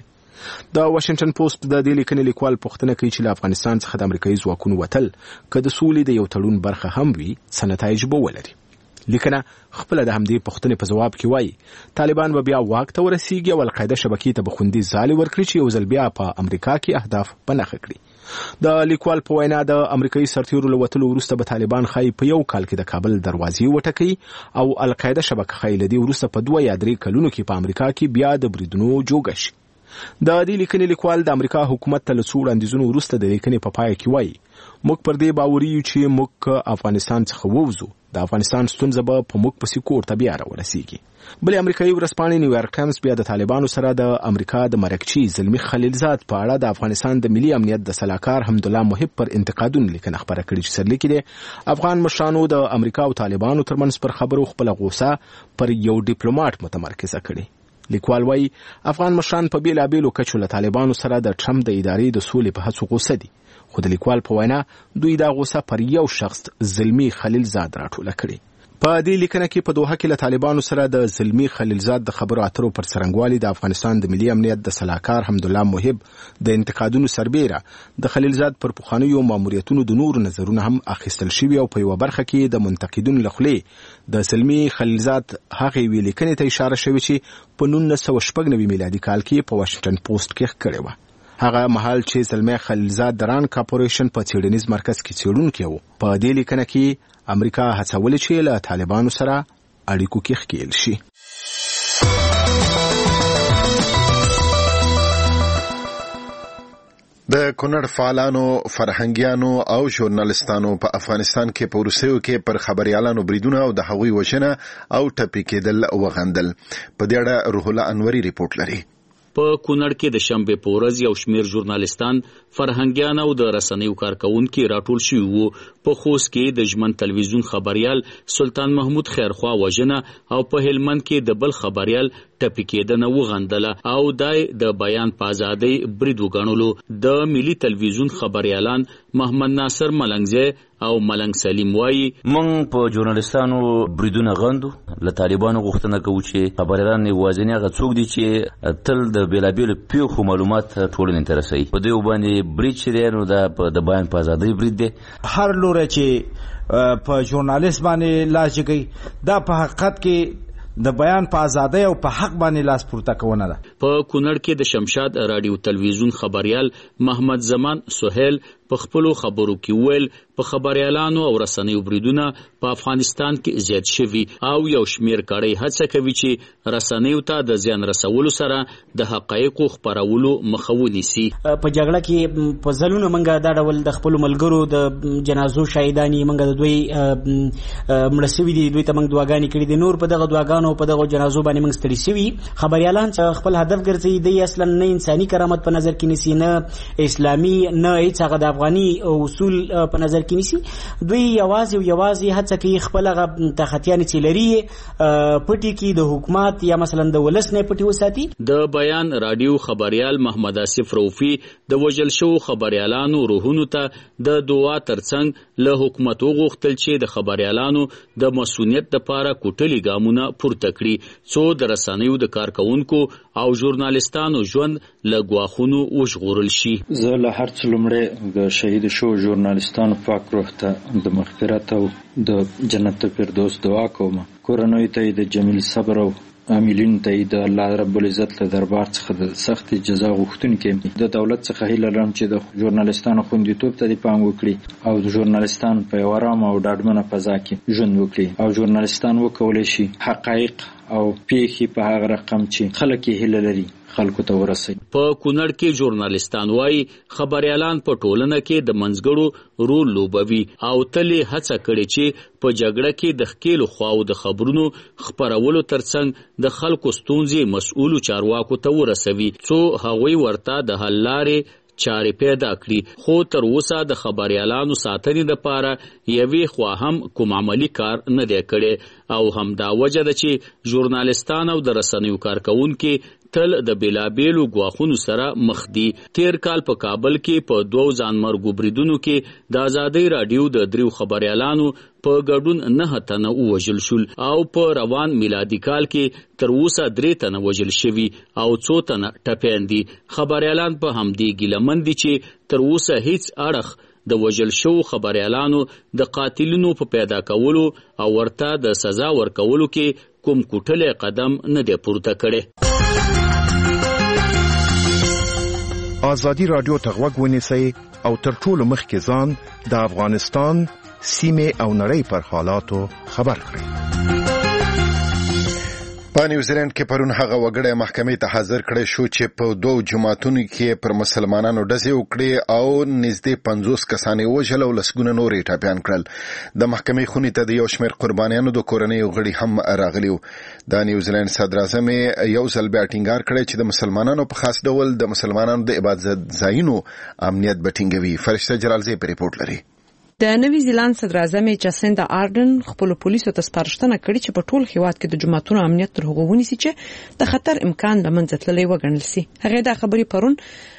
د واشنگټن پوسټ د دې لیکنې لیکوال پوښتنه کوي چې له افغانستان څخه د امریکایي ځواکونو وتل که د سولې د یو تړون برخه هم وي څه نتایج به ولري. لیکنه خپله د همدې پوښتنې په ځواب کې وایي طالبان به بیا واک ته ورسیږي او القاعده شبکې ته به خوندي ځالې ورکړي چې یو ځل بیا په امریکا کې اهداف په نښه کړي. د لیکوال په وینا د امریکایي سرتیرو له وتلو وروسته به طالبان ښایي په یو کال کې د کابل دروازې وټکوي او القاعده شبکه ښایي له دې وروسته په دوه یا درې کلونو کې په امریکا کې بیا د بریدونو جوګه شي. د دې لیکنې لیکوال د امریکا حکومت ته له څو وړاندیزونو وروسته د لیکنې په پای کې وایي موږ پر دې باوري یو چې موږ افغانستان څخه ووځو د افغانستان ستونزه به په موږ پسې کور ته بیا راورسیږي. بلې امریکایي ورځپاڼې نیویارک ټایمز بیا د طالبانو سره د امریکا د مرکچي زلمي خلیلزاد په اړه د افغانستان د ملي امنیت د سلاکار حمدالله محب پر انتقادونو لیکنه خپره کړې چې سرلیکي دی افغان مشرانو د امریکا او طالبانو ترمنځ پر خبرو خپله غوسه پر یو ډیپلوماټ متمرکزه کړې. لیکوال وایي افغان مشران په بیلابیلو کچو له طالبانو سره د ټرمپ د ادارې د سولې په هڅو غوسه دي، خو د لیکوال په وینا دوی دا غوسه پر یو شخص زلمي خلیلزاد راټوله کړې. په دې لیکنه کې په دوحه کې له طالبانو سره د زلمی خلیلزاد د خبرو اترو پر څرنګوالي د افغانستان د ملي امنیت د سلاکار حمدالله محب د انتقادونو سربیره د خلیلزاد پر پخوانیو ماموریتونو د نورو نظرونه هم اخیستل شوي او په یوه برخه کې د منتقدینو له خولې د زلمی خلیلزاد هغې یوې لیکنې ته اشاره شوې چې په نولس سوه شپږ نوي میلادي کال کې په واشنګټن پوسټ کې کړې وه. هغه مهال چې زلمی خلیلزاد د ران کارپوریشن په څېړنیز مرکز کې څېړونکی و، په دې لیکنه کې امریکا هڅولې چې له طالبانو سره اړیکو کې ښکېل شي. د کونړ فعالانو، فرهنګیانو او ژورنالستانو په افغانستان کې په روسیو کې پر خبريالانو بریدونه او د هغوی وژنه او ټپي کېدل وغندل. په دې اړه روح الله انوري ریپورت لري. په کونړ کې د شنبې په ورځ یو شمېر ژورنالستان، فرهنګیان او د رسنیو کارکونکي راټول شوي وو. په خوست کې د ژمن تلویزیون خبريال سلطان محمود خیرخوا وژنه او په هلمند کې د بل خبريال ټپي کېدنه وغندله او دای د بیان په ازادۍ برید وګڼلو. د ملي تلویزیون خبريالان محمد ناصر ملنګزی او ملنګ سلیم وایي مونږ په ژورنالستانو بریدونه غندو، له طالبانو غوښتنه کوو چې خبريالان یوازینی هغه څوک دي چې تل د بیلابیلو پیښو معلومات ټولنې ته رسوي. په دوی باندې برید چې دی نو دا د بیان په ازادۍ برید دی. هر لوری چې په ژورنالیست باندې لاس جګوي دا په حقیقت کې د بیان په ازادۍ او په حق باندې لاس پورته کونه ده. په کونړ کې د شمشاد رادیو تلویزیون خبريال محمد زمان سهیل په خپلو خبرو کې ویل په خبريالانو او رسنیو بریدونه په افغانستان کې زیات شوي او یو شمیر کړي هڅه کوي چې رسنیو ته د زیان رسولو سره د حقایقو خبرولو مخه ونیسي. په جګړه کې په ځلونو منګه دا ډول د خپل ملګرو د جنازو شهیدانی منګه د دوی مړ شوي دي، دوی ته منګ دعاګانې کړې دي. نور په دغه دعاګانو په دغه جنازو باندې منګ ستړي شوي. خبريالان چې خپل هدف ګرځي دی اصلا نه انساني کرامت په نظر کې نیسي، نه اسلامي، نه هیڅ هغه د افغاني اصول په نظر کې نیسي. دوی یوازې یوازې هڅه کوي خپل هغه تختیانې چې لري پټي کې د حکومت یا مثلا د ولس نه پټي وساتي. د بیان رادیو خبريال محمد آصف روفي د وژل شو خبريالانو روحونو ته د دعا ترڅنګ له حکومت وغوښتل چې د خبريالانو د مسؤلیت لپاره کوټلي ګامونه پورته کړي څو د رسنیو د کارکونکو او ژورنالستانو ژوند له ګواښونو وژغورل شي. زه له هر څه لومړی د شهید شو ژورنالستانو پاک روح ته د مغفرت او د جنت فردوس دعا کوم. کورنۍ ته د جمیل صبر او عاملین ته د الله رب العزت له دربار څخه د سخت جزا غوښتونکي د دولت څخه هیله لرم چې د ژورنالستانو خوندیتوب ته د پام وکړي او د ژورنالستان په یو آرام او ډاډمنه فضا کې ژوند وکړي او ژورنالستان وکولای شي حقایق او پیښې په هغه رقم چې خلک یې هیله لري خلکو ته ورسوي. په کونړ کې ژورنالستان وایي خبريالان په ټولنه کې د منځګړو رول لوبوي او تل هڅه کړې چې په جګړه کې د ښکېلو خواو د خبرونو خپرولو ترڅنګ د خلکو ستونزې مسؤلو چارواکو ته ورسوي څو هغوی ورته د حل لارې چارې پیدا کړي. خو تر اوسه د خبريالانو ساتنې لپاره یوې خوا هم کوم عملی کار نه دی کړی او همدا وجه ده چې ژورنالستان او د رسنیو کارکونکي تل د بیلابیلو ګواښونو سره مخ دي. تیر کال په کابل کې په دوو ځانمرګو بریدونو کې د ازادۍ رادیو د دریو خبريالانو په ګډون نه تنه وژل شول او په روان میلادي کال کې تر اوسه درې تنه وژل شوي او څو تنه ټپیان دي. خبريالان په همدې ګیلمن دي چې تر اوسه هیڅ اړخ د وژل شو خبريالانو د قاتلینو په پیدا کولو او ورته د سزا ورکولو کې کوم کوټلې قدم نه دی پورته کړی. آزادی رادیو ته غوږ ونیسئ او تر ټولو مخکې ځان د افغانستان، سیمې او نړۍ پر حالاتو خبر کړئ. په نیوزیلند کې پرون هغه وګړی محکمې ته حاضر کړی شو چې په دوو جماعتونو کې پر مسلمانانو ډزې وکړې او نږدې پنځوس کسان یې وژل او لسګونه نور یې ټپیان کړل. د محکمې خونې ته د یو شمېر قربانیانو د کورنیو غړي هم راغلي وو. د نیوزیلند صدراعظم یو ځل بیا ټینګار کړی چې د مسلمانانو په خاص ډول د مسلمانانو د عبادت ځایونو امنیت به ټینګوي. فرشته جلالزی په ریپورت لري. د نوی زیلاند صدراعظم جاسیندا آردن خپل پولیسو ته سپارښتنه کړې چې په ټول هیواد کې د جماعتونو امنیت تر هغه ونیسي چې د خطر امکان د منځ تللی وګڼل شي. هغه دا خبرې پرون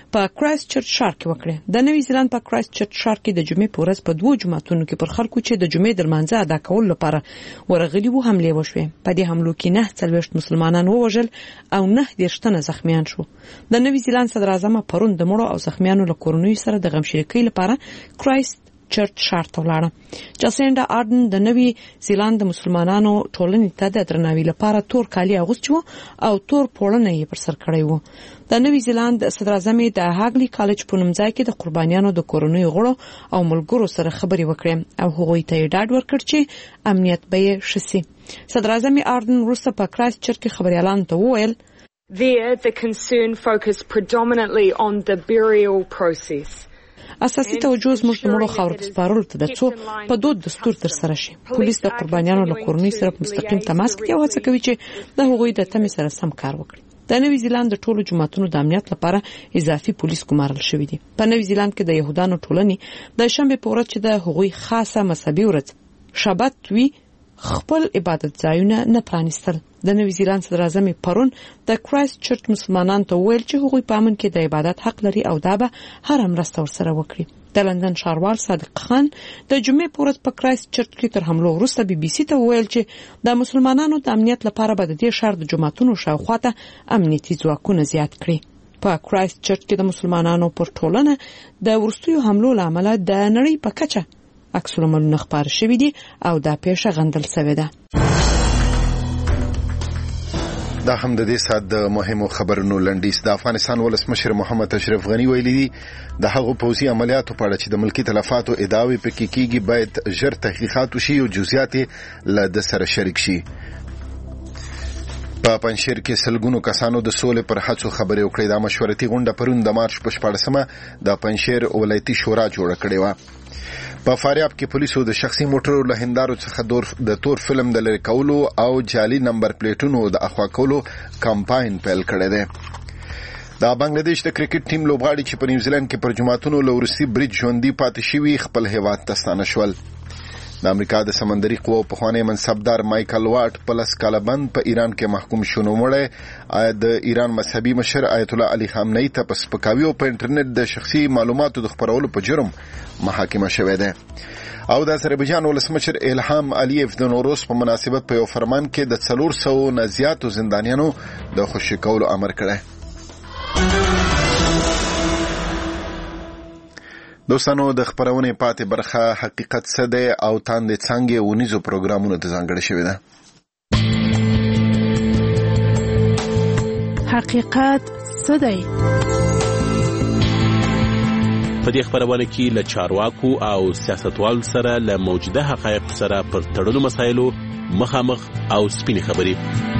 په کرایست چرچ ښار کې وکړه. د نوي زیلاند په کرایست چرچ ښار کې د جمعې په ورځ په دوه جماعتونو کې پر خلکو چې د جمعې د لمانځه ادا کولو لپاره ورغلي وو حملې وشوې. په دې حملو کې نه څلوېښت مسلمانان ووژل او نه دېرش تنه زخمیان شو. د نوي زیلاند صدر اعظم پرون د مړو او زخمیانو له کورنیو سره د غم شریکۍ لپاره کرایست چرچ ښار ته ولاړه. جاسینډا آرډن د نوي زیلاند د مسلمانانو ټولنې ته د درناوي لپاره تور کالي اغوستي وو او تور پوړنه یې پر سر کړی وو. د نوي زیلاند صدر اعظم د هاګلی کالج په نوم ځای کې د قربانیانو د کورنیو غړو او ملګرو سره خبرې وکړې او هغوی ته یې ډاډ ورکړ چې امنیت به یې ښه سي. صدر اعظم آرډن وروسته په کرایست چرچ کې خبريالانو ته وویل There the concern focused predominantly on the burial process. اساسي توجه زموږ د مړو خاورو ته سپارلو ته د څو په دود دستور تر سره شي. پولیس د قربانیانو له کورنۍ سره په مستقیم تماس کې او هڅه کوي چې د هغوی د تمې سره سم کار وکړي. د نوي زیلاند د ټولو جماعتونو د امنیت لپاره اضافي پولیس ګمارل شوي دي. په نوي زیلاند کې د يهودانو ټولنې د شنبه په ورځ چې د هغوی خاصه مذهبي ورځ شابت وی خپل عبادت ځایونه نه پرانیستل. د نوي زیلاند صدر اعظم پرون د کرایست چرچ مسلمانانو ته ویل چې هغوی په امن کې د عبادت حق لري او دا به هر مرسته ورسره وکړي. د لندن ښاروال صادق خان د جمعې په ورځ په کرایست چرچ کې تر حملو وروسته بي بي سي ته ویل چې د مسلمانانو د امنیت لپاره به د دې ښار د جماعتونو شاوخوا ته امنیتي ځواکونه زیات کړي. په کرایست چرچ کې د مسلمانانو پر ټولنه د ورستیو حملو لامل د نړۍ په کچه عکس العملونه خبر شوي دي او دا پیښه غندل شوې ده. دا هم د دې سات د مهمو خبرونو لنډیس. د افغانستان ولسمشر محمد اشرف غنی ویلي دي د هغو پوځي عملیاتو په اړه چې د ملکی تلفاتو ادعاوې پکې کیږي باید ژر تحقیقات وشي او جزئیات له د سره شریک شي. په پنځشیر کې سلګونو کسانو د سولې پر هڅو خبرې وکړې. د مشورتي غونډه پرون د مارچ په شپاړسمه د پنځشیر ولایتي شورا جوړه کړې و. په فاریاب کې پولیسو د شخصي موټرو له هندارو څخه د تور فلم د لری کولو او جعلي نمبر پلیټونو د اخوا کولو کمپاین پیل کړی دی. د بنگلاديش د کرکټ ټیم لوبغاړي چې په نیوزیلند کې پر جماعتونو له ورسي بریج ژوندۍ پاتې شوي خپل هیواد ته ستانه شول. د امریکا د سمندري قوو پخوانی منصبدار مایکل واټ په لس کاله بند په ایران کې محکوم شو. نو مړی د ایران مذهبي مشر آیت الله علي خامنه‌ای ته په سپکاوي او په انټرنیټ د شخصي معلوماتو د خپرولو په جرم محاکمه شوې ده. او د آذربایجان ولسمشر الهام الیف د نوروز په مناسبت په یو فرمان کې د څلور سوو نه زیاتو زندانیانو د خوشي کولو امر کړی. دوستانو د خبرونې پاتې برخه حقیقت څه دی او تاندې څنګه ونیزو پروګرامونو ته ځانګړې شوې ده. حقیقت څه دی؟ په دې خبرونه کې له چارواکو او سیاستوالو سره له موجوده حقایق سره پر تړلو مسایلو مخامخ او سپینې خبرې.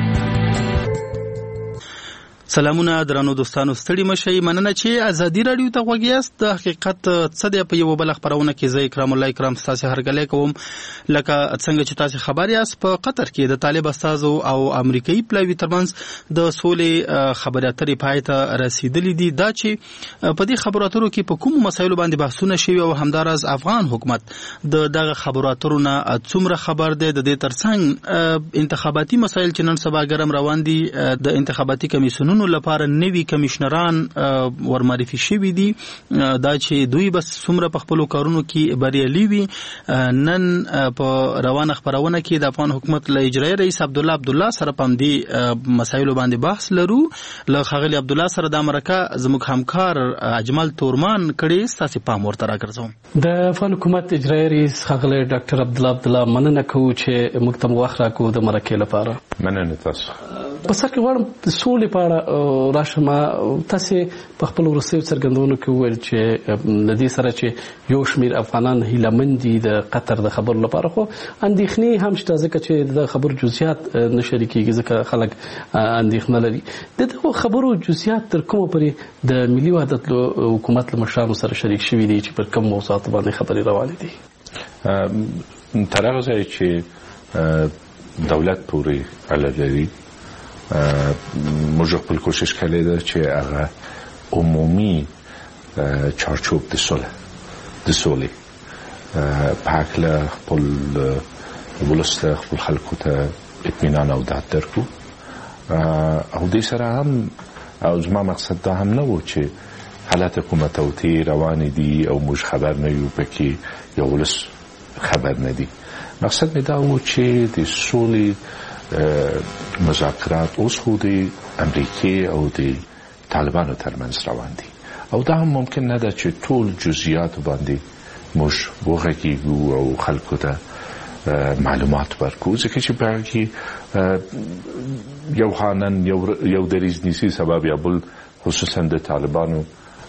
سلامونه درنو دوستانو، ستړي مشئ. مننه چې ازادي رادیو ته غوږ یاست. د حقیقت څه دی په یو بل خبرونه کې زه اکرام الله اکرام تاسو هرګلې کوم. لکه څنګه چې تاسو خبر یاست په قطر کې د طالب استازو او امریکایي پلاوی ترمنځ د سولې خبرې اترې پای ته رسیدلې دي. دا چې په دې خبرو اترو کې په کوم مسایلو باندې بحثونه شوي او همدارز افغان حکومت د دغه خبرو اترو نه څومره خبر دی. د دې ترڅنګ انتخاباتي مسایل چې نن سبا ګرم روان دي، د انتخاباتي کمیسیونونو لپاره نوي کمشنران ورمعرفي شوي دي. دا چې دوی بس څومره په خپل کارونو کې بریالي وي. نن په روانه خبرونه کې د افغان حکومت له اجرایي رئیس عبد الله عبد الله سره پام دي مسایلو باندې بحث لرو. له خغلی عبد الله سره د امریکا زموږ همکار اجمل تورمان کړي ستاسو پام ورته راګرځوم. د افغان حکومت اجرایي رئیس خغلی ډاکټر عبد الله عبد الله مننه کوو چې موږ ته وخت راکو د مرکې لپاره. مننه تاسو. په سر کې غواړم د سولې په اړه راشم. تاسو په خپل وروستیو څرګندونو کې وویل چې د دې سره چې یو شمېر افغانان هیلهمند دي د قطر د خبرو لپاره، خو اندېښنې هم شته ځکه چې د خبرو جزئیات نه شریکېږي ځکه خلک اندېښنه لري. د دغو خبرو جزئیات تر کومه پورې د ملي وحدت حکومت له مشرانو سره شریک شوي دي چې پر کوم موضوعاتو باندې خبرې روانې دي؟ تر هغه ځایه چې دولت پورې اړه لري، موږ خپل کوشش کړی دی چې هغه عمومي چارچوب د سولې د سولې په هکله خپل ولس ته خپل خلکو ته اطمینان او ډاډ درکړو. او دې سره هم او زما مقصد دا هم نه و چې حالت حکومت او تی روان دي او موږ خبر نه یو پکې یو ولس خبر نه دي. مقصد می دا و چې د سولې مذاکرات اوس خو د امریکای او د طالبانو ترمنځ روان دي او دا هم ممکن نه ده چې ټول جزئیات باندې موږ وغږیږو او خلکو ته معلومات ورکو، ځکه چې په کې یو خانن یو یو دریز نیسی سبب یا بل خصوصا د طالبانو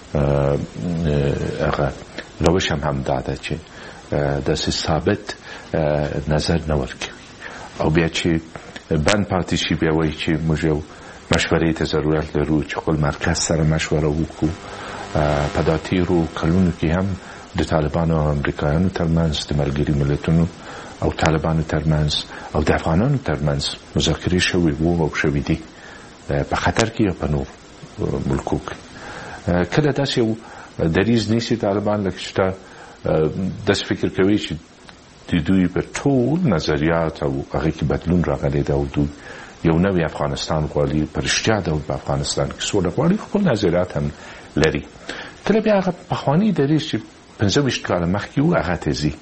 هغه روش هم هم داده چې داسې ثابت نظر نه ورکوي او بیا چې بند پاتې شي بیا وایي چې موږ یو مشورې ته ضرورت لرو چې خپل مرکز سره مشوره وکړو. په دا تیرو کلونو کې هم د طالبانو او امریکایانو ترمنځ د ملګري ملتونو او طالبانو ترمنځ او د افغانانو ترمنځ مذاکرې شوي وو او شوي دي په خطر کې یا په نور ملکو کې. کله داسې یو دریځ نیسي طالبان لکه چې تا داسې فکر کوي چې د دوی په ټول نظریات او هغه کې بدلون راغلی ده او دوی یو نوی افغانستان غواړي، په رښتیا ډول په افغانستان کې سوله غواړي، خپل نظریات هم لري. کله بیا هغه پخواني دریځ چې پنځه ویشت کاله مخکې و هغه ته ځي،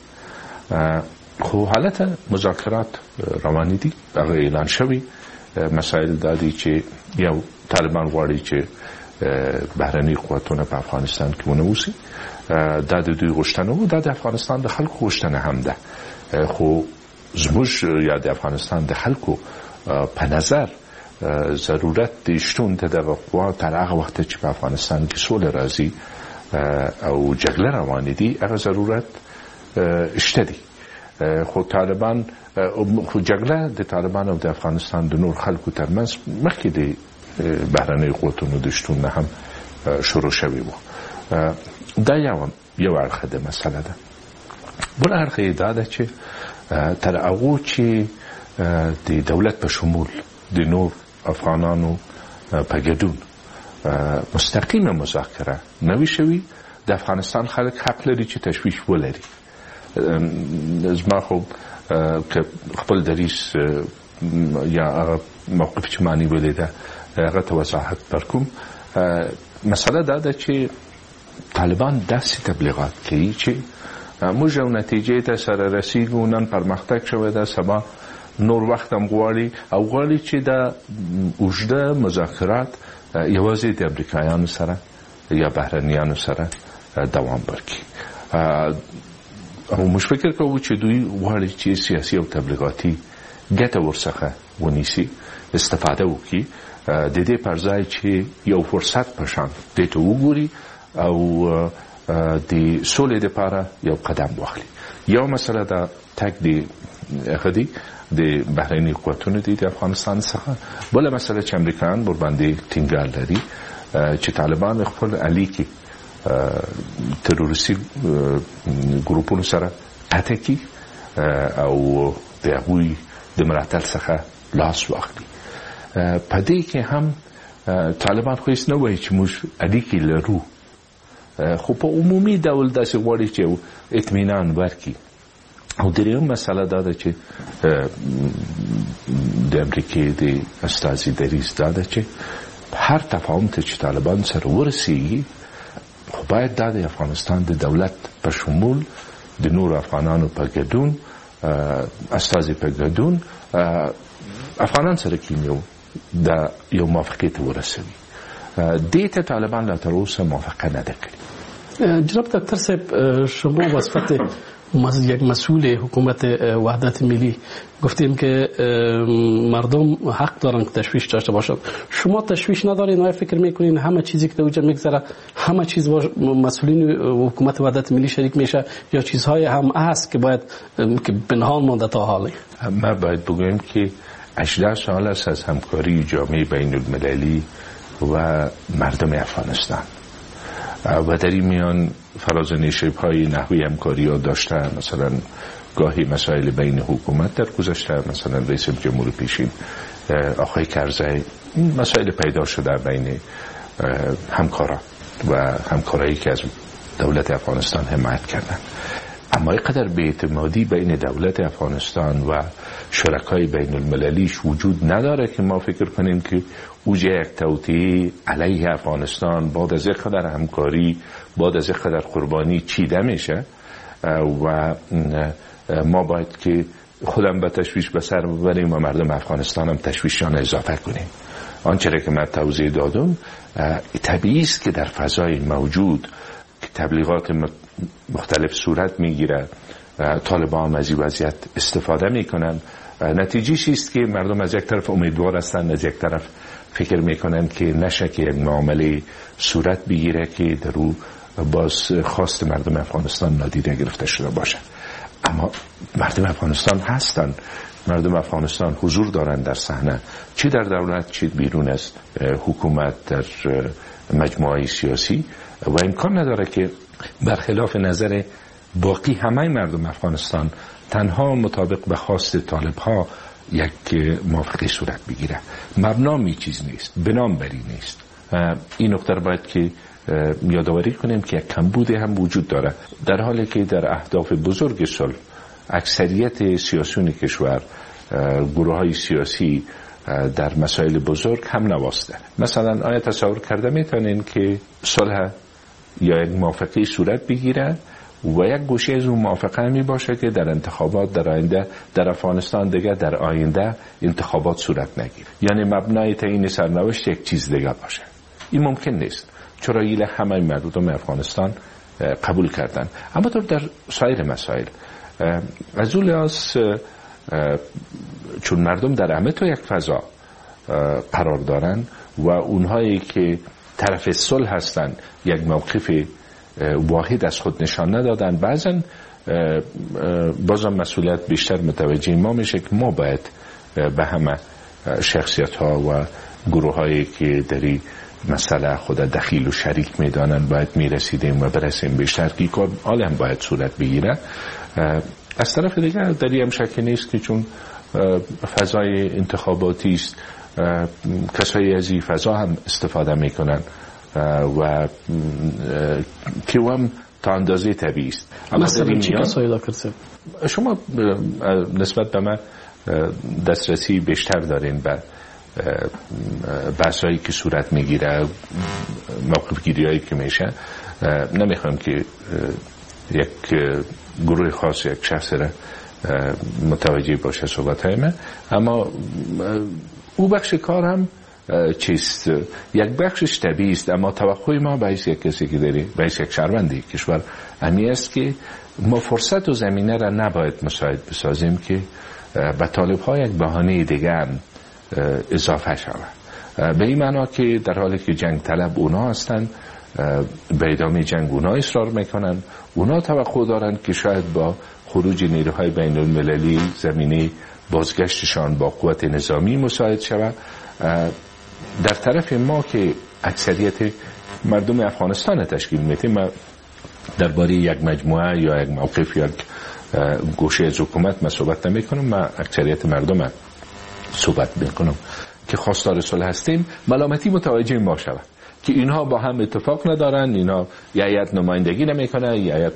خو حالت مذاکرات روانې دي، هغه اعلان شوي. مسایل دا دي چې یو طالبان غواړي چې بهرني قوتونه په افغانستان کې ونه اوسي، دا د دوی غوښتنه و، دا د افغانستان د خلکو غوښتنه هم ده، خو زموږ یا د افغانستان د خلکو په نظر ضرورت د شتون د دغه قوا تر هغه وخت چې په افغانستان کې سوله راځي او جګړه روانې دي هغه ضرورت شته دي. خو طالبان خو جګړه د طالبان او د افغانستان د نور خلکو ترمنځ مخکې د بهرنۍ قوتونو د شتون نه هم شروع شوی و. دا یو یو اړخ د مسله ده. بل اړخ یې دا ده چې تر هغو چې د دولت په شمول د نور افغانانو په ګډون مستقیمه مذاکره نوي شوي، د افغانستان خلک حق لري چې تشویش ولري. زما خو که خپل دریس یا موقف چې ما نیولې ده هغه ته وضاحت ورکوم. مسله دا ده چې طالبان داسې تبلیغات کوي چې موږ یو نتیجې ته سره رسیږو، نن پرمختګ شوی ده، سبا نور وخت هم غواړي او غواړي چې دا اوږده مذاکرات یوازې د امریکایانو سره یا بهرنیانو سره دوام ورکړي. او موږ فکر کوو چې دوی غواړي چې سیاسي او تبلیغاتي ګټه ورڅخه ونیسي، استفاده وکړي، د دې پر ځای چې یو فرصت په شان دې ته وګوري او د سولې لپاره یو قدم واخلي. یو مسله دا تک دی هغه دی د بهرني قوتونو دي د افغانستان څخه، بله مسله چې امریکایان ورباندې ټینګار لري چې طالبان خپل اړیکې تروریستي ګروپونو سره قطع کړي او د هغوی د ملاتړ څخه لاس واخلي. په دې کې هم طالبان خو هیڅ نه وایي چې موږ اړیکې لرو، خو په عمومي ډول داسې غواړي چې اطمینان ورکړي. او درېیم مسله دا ده چې د امریکې د استازي دریځ دا ده چې هر تفاهم ته چې طالبان سره ورسیږي خو باید دا د افغانستان د دولت په شمول د نور افغانانو په ګډون استازي په ګډون افغانان سره کینیو دا یو موافقې ته ورسوي. دې ته طالبان لا تر اوسه موافقه نه ده کړې. جناب دکتر صاحب، شما وصفت یک مسئول حکومت وحدت ملی گفتیم که مردم حق دارن که تشویش داشته باشند. شما تشویش ندارین؟ آیا فکر میکنین همه چیزی که در اونجا میگذره همه چیز مسئولین حکومت وحدت ملی شریک میشه یا چیزهای هم هست که باید که پنهان مانده تا حالی؟ ما باید بگویم که هجده سال است از همکاری جامعه بین المللی و مردم افغانستان و در این میان فراز و نشیب‌های نحوی همکاری ها داشته. مثلا گاهی مسائل بین حکومت در گذشته، مثلا رئیس جمهور پیشین آقای کرزی، مسائل پیدا شده بین همکاران و همکارایی که از دولت افغانستان حمایت کردن. اما اینقدر بی‌اعتمادی بین دولت افغانستان و شرکای بین المللیش وجود نداره که ما فکر کنیم که اوج یک توطئه علیه افغانستان بعد از اینقدر همکاری، بعد از اینقدر قربانی چیده میشه و ما باید که خودم به تشویش به سر ببریم و مردم افغانستان هم تشویشان اضافه کنیم. آنچه که من توضیح دادم طبیعی است که در فضای موجود که تبلیغات مختلف صورت میگیره، طالبان از این وضعیت استفاده میکنن. نتیجهش است که مردم از یک طرف امیدوار هستند، از یک طرف فکر میکنن که نشه که یک معامله صورت بگیره که در او باز خواست مردم افغانستان نادیده گرفته شده باشه. اما مردم افغانستان هستن، مردم افغانستان حضور دارند در صحنه، چی در دولت چی بیرون از حکومت، در مجموعه سیاسی، و امکان نداره که برخلاف نظر باقی همه مردم افغانستان تنها مطابق به خواست طالب ها یک موافقه صورت بگیره. مبنامی چیز نیست، بنام بری نیست. این نکته باید که یادآوری کنیم که یک کمبود هم وجود داره، در حالی که در اهداف بزرگ صلح اکثریت سیاسیون کشور، گروه های سیاسی در مسائل بزرگ هم نواسته. مثلا آیا تصور کرده میتونین که صلح یا یک موافقه صورت بگیره و یک گوشه از اون موافقه می باشه که در انتخابات در آینده در افغانستان دیگه در آینده انتخابات صورت نگیره، یعنی مبنای تعیین سرنوشت یک چیز دیگه باشه؟ این ممکن نیست، چرا ایله همه مردم افغانستان قبول کردن. اما در سایر مسائل از اون لحاظ چون مردم در همه تو یک فضا قرار دارن و اونهایی که طرف صلح هستن یک موقف واحد از خود نشان ندادن، بعضا بازم مسئولیت بیشتر متوجه ما میشه که ما باید به همه شخصیت ها و گروه هایی که دری مسئله خود دخیل و شریک میدانن باید میرسیدیم و برسیم بیشتر که کار عالم باید صورت بگیره. از طرف دیگر دری هم شکی نیست که چون فضای انتخاباتی است کسایی از این فضا هم استفاده میکنن و که هم تا اندازه طبیعی است. مثلا چی کسایی داکتر صاحب؟ شما نسبت به من دسترسی بیشتر دارین به بحثایی که صورت میگیره، موقف گیری هایی که میشه. نمیخوام که یک گروه خاص یک شخص را متوجه باشه صحبت های من، اما او بخش کار هم چیست؟ یک بخشش طبیعی است، اما توقع ما باید یک کسی که داری باید یک شهروندی کشور همی است که ما فرصت و زمینه را نباید مساعد بسازیم که به طالب ها یک بهانه دیگر اضافه شود، به این معنا که در حالی که جنگ طلب اونا هستن به ادامه جنگ اونا اصرار میکنن، اونا توقع دارن که شاید با خروج نیروهای بین المللی زمینه بازگشتشان با قوت نظامی مساعد شود. در طرف ما که اکثریت مردم افغانستان تشکیل میدیم، ما درباره یک مجموعه یا یک موقف یا یک گوشه از حکومت ما صحبت نمی کنم، ما اکثریت مردم صحبت میکنم که خواستار صلح هستیم، ملامتی متوجه ما شود که اینها با هم اتفاق ندارن، اینها یعیت نمایندگی نمیکنه، یعیت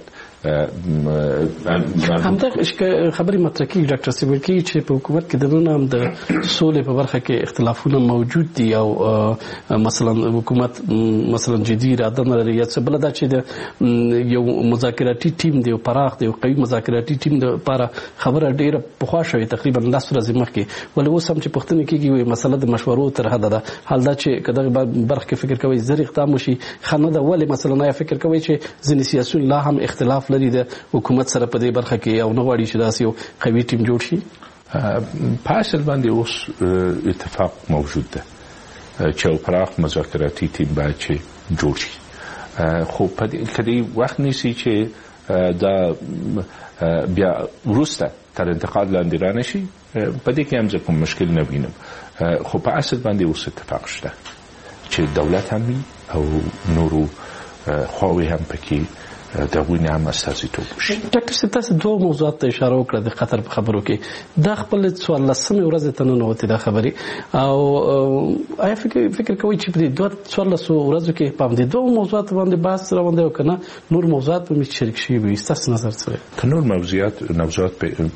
همدغه خبرې مطرح کیږي ډاکټر صاحب کی چې په حکومت کې دنه هم د سولې په برخه کې اختلافونه موجود دي او مثلا حکومت مثلا جدي اراده نه لري، یا څه بل دا چې د یو مذاکراتي ټیم دی او پراخ دی او قوي مذاکراتي ټیم د لپاره خبره ډیره پخوا شوې تقریبا لاس ورځې مخکې، ولې اوس هم چې پښتنه کېږي وي مسله د مشورو تر حد ده. حال دا چې کداغه برخه کې فکر کوي زری اقدام وشي خنه ده، ولې مثلا یا فکر کوي چې ځینې سیاسيون لا هم اختلاف لري د حکومت سره په دې برخه کې او نه غواړي چې داسې یو قوي ټیم جوړ شي؟ په اصل باندې اوس اتفاق موجود ده چې یو پراخ مذاکراتي ټیم باید چې جوړ شي. خو په دې وخت نیسي چې دا بیا وروسته تر انتقال لاندې رانه شي، په دې کې هم زه کوم مشکل نه وینم. خو په اصل باندې اوس اتفاق شته چې دولت هم او نورو خواوې هم پکې د غوی نه هم استازیتوب وشي. ډاکټر صاحب تاسو دوه موضوعات ته اشاره وکړه د قطر په خبرو کې. دا خپل څوارلسمې ورځې ته ننوتې دا خبرې او آیا فکر فکر کوئ چې په دې دوه څوارلسو ورځو کې په همدې دوه موضوعاتو باندې بحث روان دی او که نه نور موضوعات به مې شریک شوي وي؟ ستاسو نظر څه دی؟ که نور موضوعات موضوعات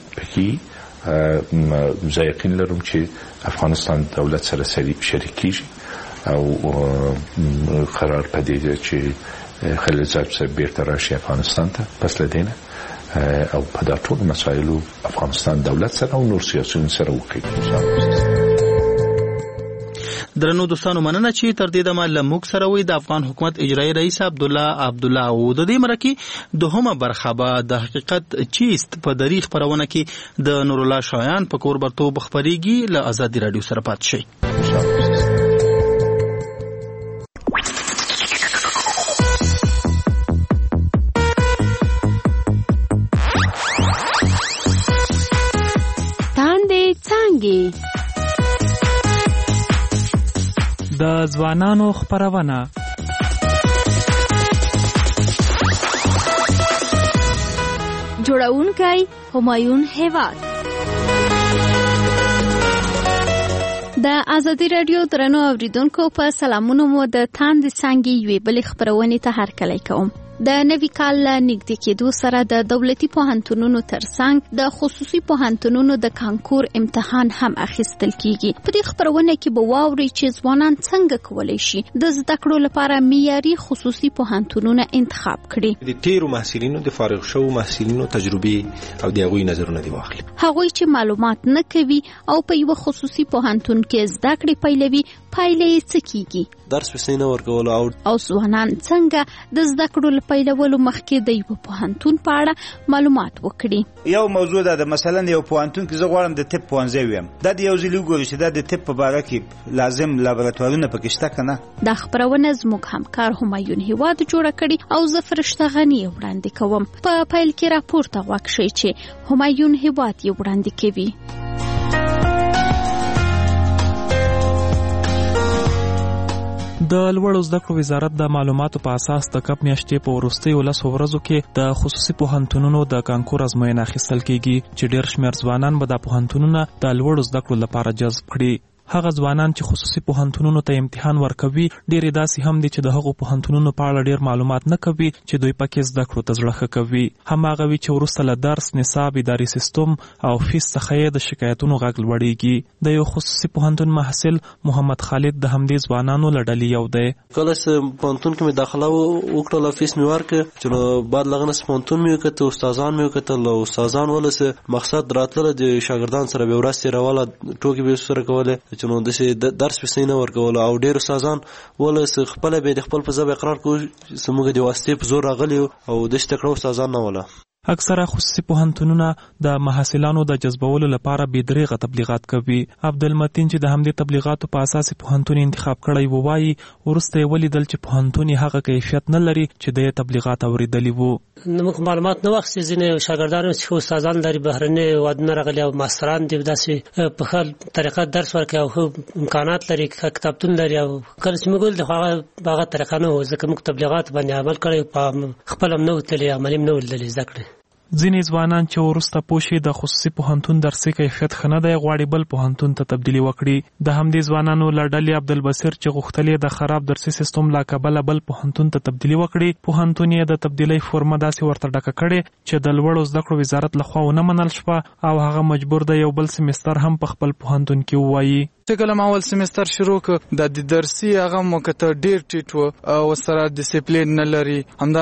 پکې زه یقین لرم چې افغانستان دولت سره شریک کیږي او قرار پدې دی چې خلیلزاد صاحب بیرته راشي افغانستان ته پس له دې نه او په دا ټول مسایلو افغانستان دولت سره او نور سیاسيون سره وکړي. درنو دوستانو مننه چې تر دې دمه لموږ سره وي. د افغان حکومت اجرایی رئیس عبدالله عبدالله او د دې مرکه دوهمه برخه به د حقیقت چیست په دری خبرونه کې د نور الله شایان په کور برتوب خبريږي. له آزادي رادیو سره پات شي. د ځوانانو خبرونه جوړونکی همایون هیواد. د ازادي رادیو درنو اوریدونکو په سلامونو مو د تاند څنګه یوې بل خبرونه ته هرکلی کوم. د نوي کال نږدې کېدو سره د دولتي پوهنتونونو ترڅنګ د خصوصي پوهنتونونو د کانکور امتحان هم اخیستل کیږي. په دې خبرونه کې به واوري چې ځوانان څنګه کولای شي د زده کړو لپاره معیاري خصوصي پوهنتونونه انتخاب کړي. د تیرو محصلینو د فارغ شوو محصلینو تجربې او د هغوی نظرونه دی واخلي. هغوی چې معلومات نه کوي او په یو خصوصي پوهنتون کې زده کړې پیلوي پایلې څه کیږي؟ درس وسینه ورکول او او ځوانان څنګه د زده کړو پیلولو مخکې د یو پوهنتون په اړه معلومات وکړي. یو موضوع ده مثلا یو پوهنتون کې زه غواړم د طب پوهنځی ویم، دا د یو ځل وګورئ چې دا د طب په باره کې لازم لابراتوارونه پکې شته که نه. دا خبرونه زموږ همکار همایون هیواد جوړه کړي او زه فرشته غني وړاندې کوم. په پیل کې راپورته غوږ شئ چې همایون هیواد یې وړاندې کوي. د لوړو زده کړو وزارت د معلوماتو په اساس د کپ میاشتې په وروستیو لسو ورځو کې د خصوصي پوهنتونونو د کانکور ازموینه اخیستل کیږي چې ډېر شمېر ځوانان به د پوهنتونونو د لوړو زده کړو لپاره جذب کړي. هغه ځوانان چې خصوصي پوهنتونونو ته امتحان ورکوي ډېر داسې هم دي چې د هغو پوهنتونونو په اړه ډېر معلومات نه کوي چې دوی پکې زده کړو ته زړه ښه کوي. هماغه وي چې وروسته له درس، نصاب، اداري سیستم او فیس څخه یې د شکایتونو غږ لوړیږي. د یو خصوصي پوهنتون محصل محمد خالد د همدې ځوانانو له ډلې یو دی. کله چې پوهنتون کې مې داخله وکړله فیس مې ورکړه چې بعد لغه نه پوهنتون مې وکړه، استادان مې وکړل او استادان ولسه مقصد راتله د شاګردان سره به ورسته راواله ټوکی به سره کوله چې نو د درس وسینه ورکول او ډیر استادان ولس خپل به د خپل په ځای اقرار کوي سموږ د واسطې په زور راغلی او د شتکړو استادان نه ولا. اکثره خصوصي پوهنتونونه د محصلانو د جذبولو لپاره بېدریغه تبلیغات کوي. عبدالمتین چې د همدې تبلیغاتو په اساس پوهنتون انتخاب کړی و وایي وروسته یې ولیدل چې پوهنتون هغه کیفیت نه لري چې د تبلیغات اوریدلی وو. نو معلومات نو وخت ځینې شاګردانو چې استادان لري بهرني ودونه راغلي او ماستران دي داسې په خل طریقه درس ورکوي او امکانات لري کتابتون لري او کله چې موږ د هغه هغه طریقه نه ځکه موږ تبلیغات باندې عمل کړی په خپل هم نو تللی عملي نه ولدل ذکر. ځینې ځوانان چې وروسته پوه شي د خصوصي پوهنتون درسي کیفیت ښه نه دی غواړي بل پوهنتون ته تبدیلي وکړي. د همدې ځوانانو له ډلې عبدالبصیر چې غوښتل یې د خراب درسي سیستم له کبله بل پوهنتون ته تبدیلي وکړي، پوهنتون یې د تبدیلۍ فورمه داسې ورته ډکه کړې چې د لوړو زده کړو وزارت لخوا ونه منل شوه او هغه مجبور دی یو بل سیمستر هم په خپل پوهنتون کې ووایي. چې کله ما اول سیمستر شروع کړ د درسي هغه موکته ډیر ټیټ و او سره ډیسپلین نه لري،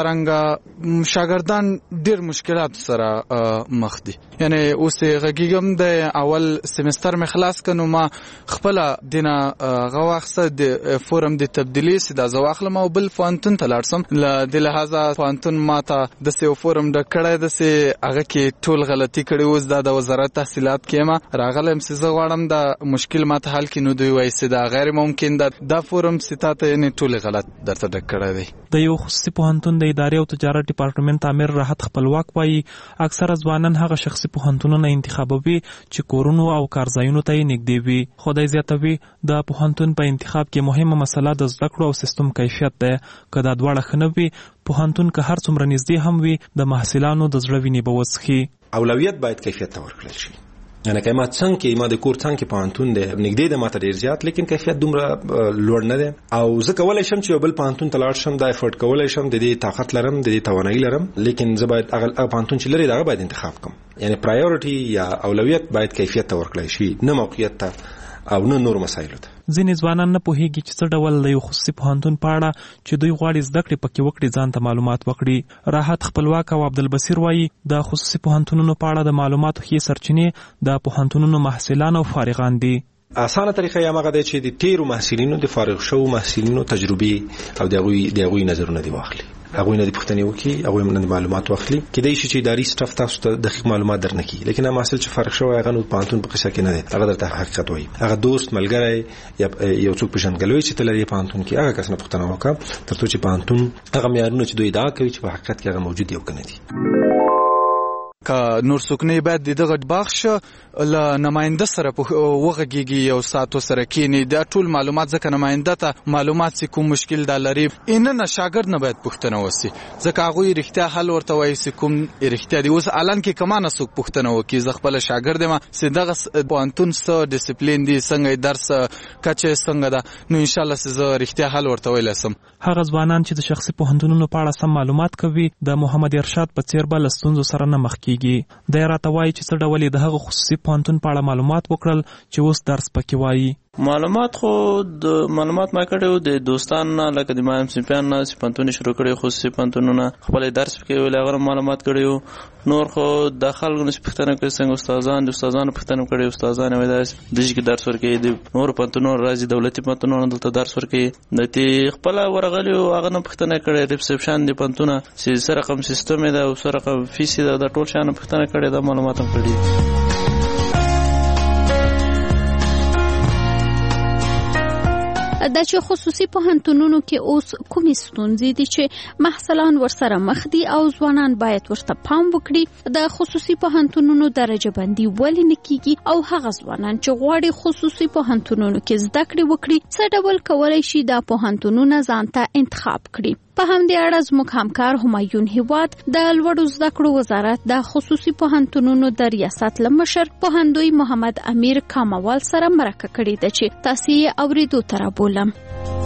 همدارنګه شاګردان ډیر مشکلات سره مخ دي. یعنی اوس غږیږم د اول سیمستر مې خلاص کنو ما خپل دینه غواخصه د فورم د تبدیلی سیده زواخلم او بل پوهنتون ته لاړم. ل د لحاظه پوهنتون ماته د سیو فورم د کړه د سی هغه کې ټول غلطي کړي. اوس د وزارت تحصیلات کې ما راغلم سیزه غواړم د مشکل ماته صورتحال کې نو دوی وایي چې دا غیر ممکن ده. دا فورم ستاته یې ټول غلط درته ډک کړی دی. د یو خصوصي پوهنتون د ادارې او تجارت ډپارټمنټ امیر راحت خپلواک وایي اکثره ځوانان هغه شخصي پوهنتونونه انتخابوي چې کورونو او کارځایونو ته یې نږدې وي. خدای زیاتوي د پوهنتون په انتخاب کې مهمه مسله د زده کړو او سیستم کیفیت ده. که دا دواړه ښه نه وي پوهنتون که هر څومره نږدې هم وي د محصلانو د زړه وینې به وڅښي. اولویت باید کیفیت ته ورکړل شي. یعنی که ما څنګه کې ما د کور څنګه کې پوهنتون دی نږدې د ماته ډیر زیات لیکن کیفیت دومره لوړ نه دی او زه کولای شم چې یو بل پوهنتون ته لاړ شم دا افورد کولای شم د دې طاقت لرم د دې توانایي لرم لیکن زه باید هغه پوهنتون چې لري دا باید انتخاب کوم. یعنی پرایورټي یا اولویت باید کیفیت ته ورکړل شي نه موقعیت ته او نه نور مسایلو ته. ځینې ځوانان نه پوهیږي چې څه ډول د یو خصوصي پوهنتون په اړه چې دوی غواړي زده کړې پکې وکړي ځان ته معلومات وکړي. راحت خپلواک او عبدالبصیر وایي د خصوصي پوهنتونونو په اړه د معلوماتو ښې سرچینې د پوهنتونونو محصلان او فارغان دي. اسانه طریقه یې هغه ده چې د تیرو محصلینو د فارغ شوو محصلینو تجربې او د هغوی د هغوی نظرونه دي واخلي. هغوی نه د پوښتنې وکړي هغوی نه معلومات واخلي. کېدای شي چې اداري سټاف تاسو ته دقیق معلومات درنه کړي لیکن هغه محصل چې فارغ شوی هغه نو پوهنتون په قصه کې نه دی هغه درته حقیقت وایي. هغه دوست ملګری یا یو څوک پیژندګلوي چې تل لري پوهنتون کې هغه کس نه پوښتنه وکړه ترڅو چې پوهنتون هغه معیارونه چې دوی ادعا کوي چې په حقیقت کې هغه موجود دي او کنه دي. که نور څوک نه باید دغه بخش له نماینده سره وغږیږي او ساتو سره کینی دا ټول معلومات ځکه نماینده ته معلومات چې کوم مشکل دا لري ان نه شاګرد نه باید پوښتنه وسی ځکه هغه رښتیا حل ورته وایي چې کوم رښتیا دی. اوس الان کې کمانه څوک پوښتنه وکي ز خپل شاګرد ما چې دغه پوهنتون سره ډیسپلین دی څنګه درس کچه څنګه دا نو ان شاء الله چې رښتیا حل ورته ویلسم. هغه ځوانان چې د شخصي پوهنتونونو په اړه سم معلومات کوي د محمد ارشاد په څیر بل ستونزو سره نه مخ کیږي. د راته وایي چې څه ډول د هغه خصوصي پوهنتون په اړه معلومات وکړل چې اوس درس پکې وایي. معلومات خو د معلومات ما کړو د دوستان نه لکه د مایم سپیان نه سپانتون شروع کړي خصوصي پوهنتونونه خپل درس پکې ویل هغه معلومات کړیو. نور خو د خلکو نس پښتنه کوي څنګه استادان د استادانو پښتنه کړي استادان وای داس د چې درس ورکړي د نور پوهنتونونو راځي دولتي پوهنتونونو دلته درس ورکړي د تی خپل ورغلی هغه نه پښتنه کړي ریسپشن د پوهنتونه چې سره رقم سیستم دی او سره رقم فیس دی د ټول شان پښتنه کړي د معلومات هم کړي. د چې خصوصي پوهنتونونو کې اوس کومې ستونزې دي چې محصلان ورسره مخ دي او ځوانان باید ورته پام وکړي. د خصوصي پوهنتونونو درجه بندي ولې نه کیږي او هغه ځوانان چې غواړي خصوصي پوهنتونونو کې زده کړې وکړي څه ډول کولای شي دا پوهنتونونه ځان ته انتخاب کړي. په همدې اړه زموږ همکار همایون هیواد د لوړو زده کړو وزارت د خصوصي پوهنتونونو د ریاست لمشر پوهندوی محمد امیر کاموال سره مرکه کړې ده چې تاسو یې اوریدو ته رابولم.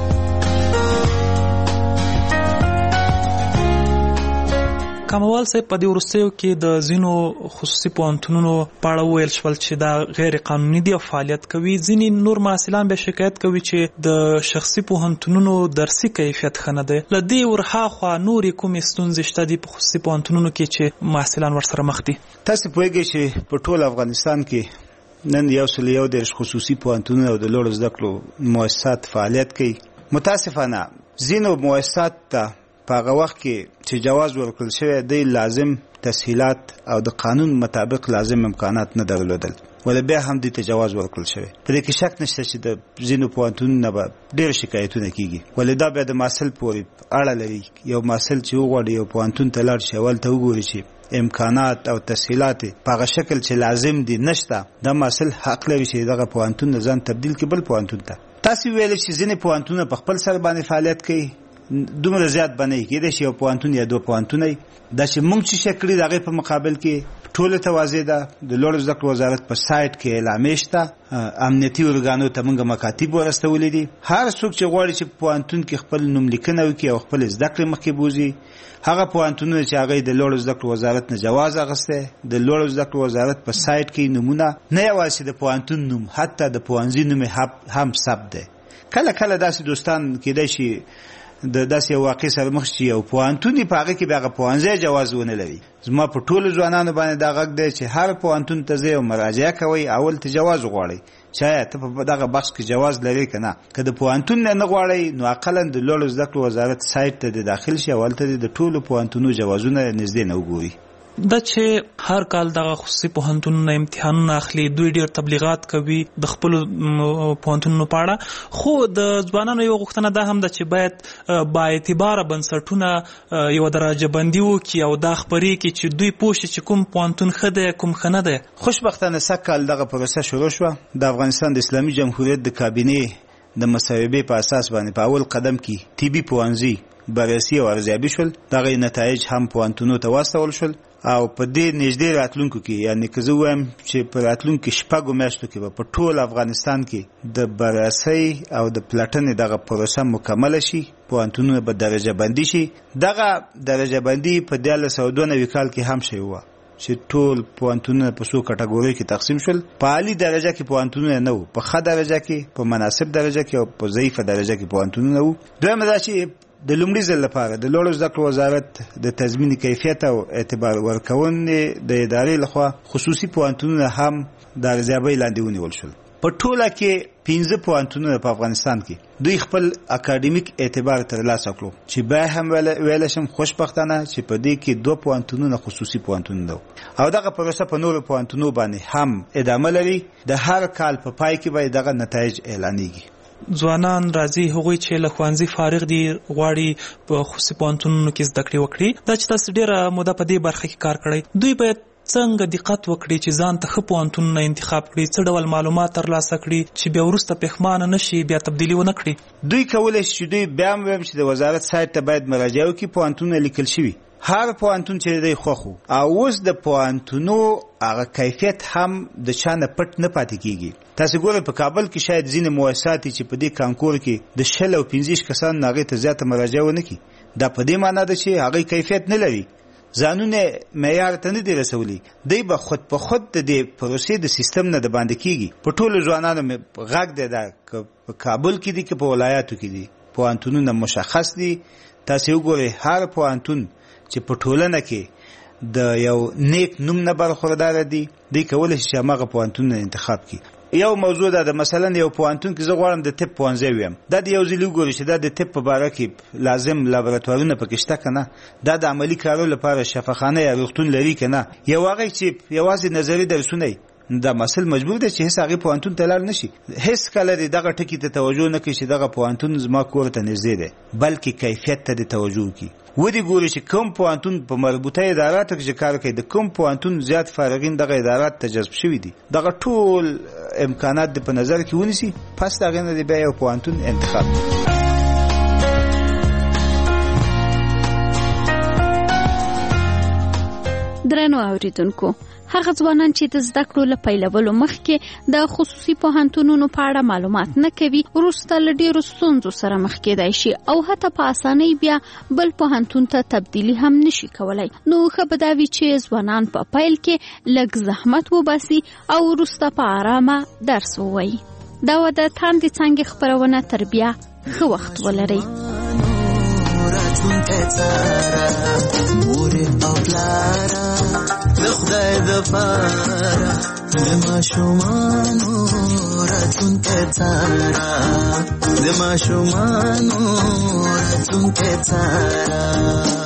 کاموال صاحب په دې وروستیو کې د ځینو خصوصي پوهنتونونو په اړه ویل شول چې دا غیر قانوني دي او فعالیت کوي. ځینې نور محصلان به شکایت کوي چې د شخصي پوهنتونونو درسي کیفیت ښه نه دی. له دې ورهاخوا نورې کومې ستونزې شته دي په خصوصي پوهنتونونو کې چې محصلان ورسره مخ دي؟ تاسو پوهیږئ چې په ټول افغانستان کې نن یو سل یو دېرش خصوصي پوهنتونونه او د لوړو زده کړو مؤسسات فعالیت کوي. متاسفانه ځینو مؤسسات ته په هغه وخت کې چې جواز ورکړل شوی دی لازم تسهیلات او د قانون مطابق لازم امکانات نه درلودل ولې بیا هم دې ته جواز ورکړل شوی. په دې کې شک نشته چې د ځینو پوهنتونونو به ډېر شکایتونه کیږي ولې دا بیا د محصل پورې اړه لري. یو محصل چې وغواړي یو پوهنتون ته لاړ شي اول ته وګوري چې امکانات او تسهیلات په هغه شکل چې لازم دي نشته دا محصل حق لري چې دغه پوهنتون نه ځان تبدیل کړي بل پوهنتون ته. تاسو ویل چې ځینې پوهنتونونه په خپل سر باندې فعالیت کوي دومره زیات باندې کېدای شي یو پوهنتون یا دوه پوهنتونونه دا چې موږ چې شکړي د هغې په مقابل کې ټوله ته واضح ده. د لوړو زده کړو وزارت په سایټ کې اعلامیې شته امنیتي ارګانو ته موږ مکاتیب ورستولي دي. هر څوک چې غواړي چې پوهنتون کې خپل نوملیکنه وکړي او خپل زده کړې مخکې بوځي هغه پوهنتونونه چې هغه د لوړو زده کړو وزارت نه جواز اخیستی د لوړو زده کړو وزارت په سایټ کې نومونه نه یوازې د پوهنتون نوم حتی د پوهنځي نوم هم ثبت دی. کله کله داسې دوستان کېدای شي د داسې یو واقع سره مخ شي او پوهنتون په هغه کې به هغه پوهنځی جواز ونه لري. زما په ټولو ځوانانو باندې دا غږ دی چې هر پوهنتون ته ځئ او مراجعه کوئ اول ته جواز وغواړئ چې ته په دغه بخش کې جواز لري که نه. که د پوهنتون نه نه غواړئ نو اقلا د لوړو زده کړو وزارت سایټ ته د داخل شي او هلته د ټولو پوهنتونو جوازونه نږدې نه وګوري. دا چې هر کال دغه خصوصي پوهنتونونو امتحانونه اخلي، دوی ډیر تبلیغات کوي د خپل پوهنتونونو په اړه، خو د ځوانانو یو غوښتنه دا هم ده چې باید با اعتباره بنسټونه یو درجه بندي وکړي او دا خبرې کې چې دوی پوه شي چې کوم پوهنتون ښه دی کوم ښه نه دی. خوشبختانه سږ کال دغه پروسه شروع شوه. د افغانستان د اسلامي جمهوریت د کابینې د مصوبې په اساس باندې په اول قدم کې طبي پوهنځي بررسي او ارزیابي شول. دغه نتایج هم پوهنتونونو ته واستول شول او په دې نږدې راتلونکو کې، یعنی که زه وایم چې په راتلونکو شپږو میاشتو کې به په ټول افغانستان کې د بررسۍ او د پلټنې دغه پروسه مکمله شي، پوهنتونونه به درجه بندي شي. دغه درجه بندي په دیارلس سوه دوه نوي کال کې هم شوی وه چې ټول پوهنتونونه په څو کټګوریو کې تقسیم شول. په عالي درجه کې پوهنتونونه نه وو، په ښه درجه کې، په مناسب درجه کې او په ضعیفه درجه کې پوهنتونونه وو. دویمه دا چې د لومړي ځل لپاره د لوړو زده کړو وزارت د تضمین کیفیت او اعتبار ورکونې د ادارې لخوا خصوصي پوهنتونونه هم د ارزیابۍ لاندې ونیول شول. په ټوله کې پنځه پوهنتونونه په افغانستان کې دوی خپل اکاډمیک اعتبار ترلاسه کړو، چې بیا هم ویلی شم خوشبختانه چې په دې کې دوه پوهنتونونه خصوصي پوهنتونونه دي او دغه پروسه په نورو پوهنتونونو باندې هم ادامه لري. د هر کال په پای کې به دغه نتایج اعلانېږي. ځوانان راځي هغوی چې له ښوونځي فارغ دي غواړي په خصوصي پوهنتونونو کې زده کړې وکړي. دا چې تاسو ډېره موده په دې برخه کې کار کړی، دوی باید څنګه دقت وکړي چې ځان ته ښه پوهنتونونه انتخاب کړي، څه ډول معلومات ترلاسه کړي چې بیا وروسته پښیمانه نه شي، بیا تبدیلي ونه کړي؟ دوی کولی شي چې دوی بیا هم ویم چې د وزارت سایت ته باید مراجعه وکړي. پوهنتونونه لیکل شوي، هر پوهنتون چې دی خوښ وو، او اوس د پوهنتونو هغه کیفیت هم د چا نه پټ نه پاتې کیږي. تاسو ګورئ په کابل کې شاید ځینې مؤسسات چې په دې کانکور کې د شل او پنځه کسان هغې ته زیاته مراجعه ونه کړي. دا په دې معنا ده چې هغې کیفیت نه لري، ځانونه معیار ته نه دي رسولي. دی به خود په خود د دې پروسې د سیستم نه د باندې کیږي. په ټولو ځوانانو مې غږ دی دا که په کابل کې دي که په ولایاتو کې دي، پوهنتونونه مشخص دي. تاسو وګورئ هر پوهنتون چې په ټولنه کې د یو نیک نوم نه برخوردار دي، دی کولی شي چې هماغه پوهنتونونه انتخاب کړي. یو موضوع ده، مثلا یو پوهنتون کې زه غواړم د طب پوهنځی ویم، دا د یو ځل وګورئ چې دا د طب په باره کې لازم لابراتوارونه پکې شته که نه، دا د عملي کارو لپاره شفاخانه یا روغتون لري که نه، یو هغه چې یوازې نظري درسونه دا مسل مجبور دی چې هیڅ هغې پوهنتون ته لاړ نه شي. هیڅ کله دې دغه ټکي ته توجه نه کوي چې دغه پوهنتون زما کور ته نږدې دی، بلکې کیفیت ته دې توجه وکړي. ودې ګوري چې کوم پوهنتون په مربوطه اداراتو کې چې کار کوي، د کوم پوهنتون زیات فارغین دغه ادارات ته جذب شوي دي، دغه ټول امکانات دې په نظر کې ونیسي، پس د هغې نه دې بیا یو پوهنتون انتخاب کړي. درنو اوریدونکو، هغه ځوانان چې د زده کړو له پیلولو مخکې د خصوصي پوهنتونونو په اړه معلومات نه کوي، وروسته له ډېرو ستونزو سره مخ کېدای شي او حتی په اسانۍ بیا بل پوهنتون ته تبدیلي هم نشي کولی. نو ښه به دا وي چې ځوانان په پیل کې لږ زحمت وباسي او وروسته په آرامه درس ووایي. دا و د تاندې څانګې خپرونه تر بیا ښه وخت ولرئ. د خدای د پاره د ماشومانو راتلونکی څاره، د ماشومانو راتلونکی څاره.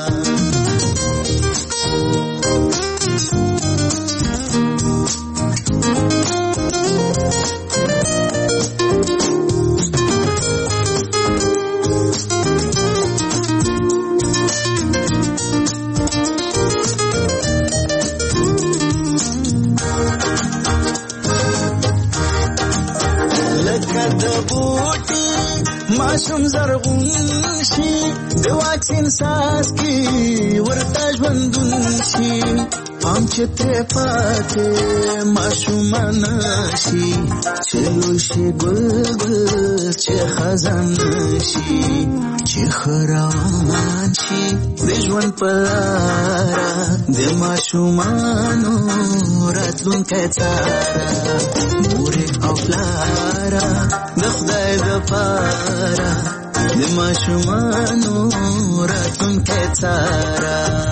ماشوم زرغون شي د واکسین څاڅکي ورته ژوندون شي، پام چې ترې پاتې ماشومان شي، چې لوی شي ګل ګل چې خزان شي، چې ښه روان شي د ژوند په لاره، د ماشومانو راتلونکی څاره. مورې او پلاره د خدای د پاره د ماشومانو راتلونکی څاره.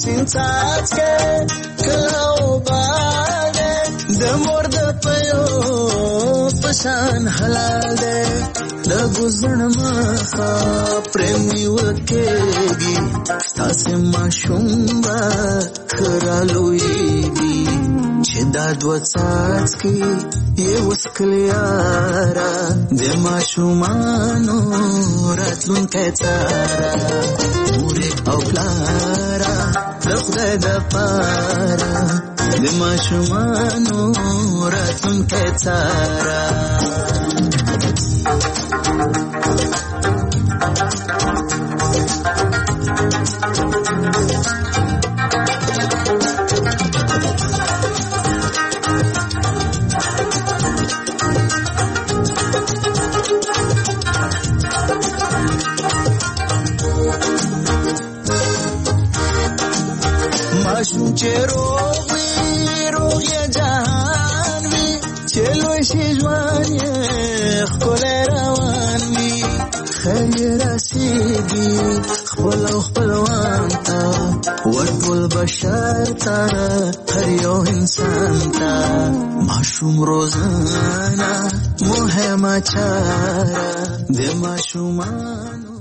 سین څاڅکی کله اوبه دی د مور د پیو په شان حلال دی د ګوزړ مخه پرې نیول کېږي ستاسې ماشوم به ښه رالویږي چې دا دوه څاڅکي یې وڅښلې یاره د ماشومانو راتلونکی څاره مورې او پلاره د خدای دپاره د ماشومانو راتلونکی څاره ماشوم چې روغ وي روغ یې جهان وي چې لوی شي ژوند یې ښکلی روان وي خیر یې رسېږي خپل او خپلوان ته ورټول بشر ته هر یو انسان ته ماشوم روزانه مهمه چاره د ماشومانو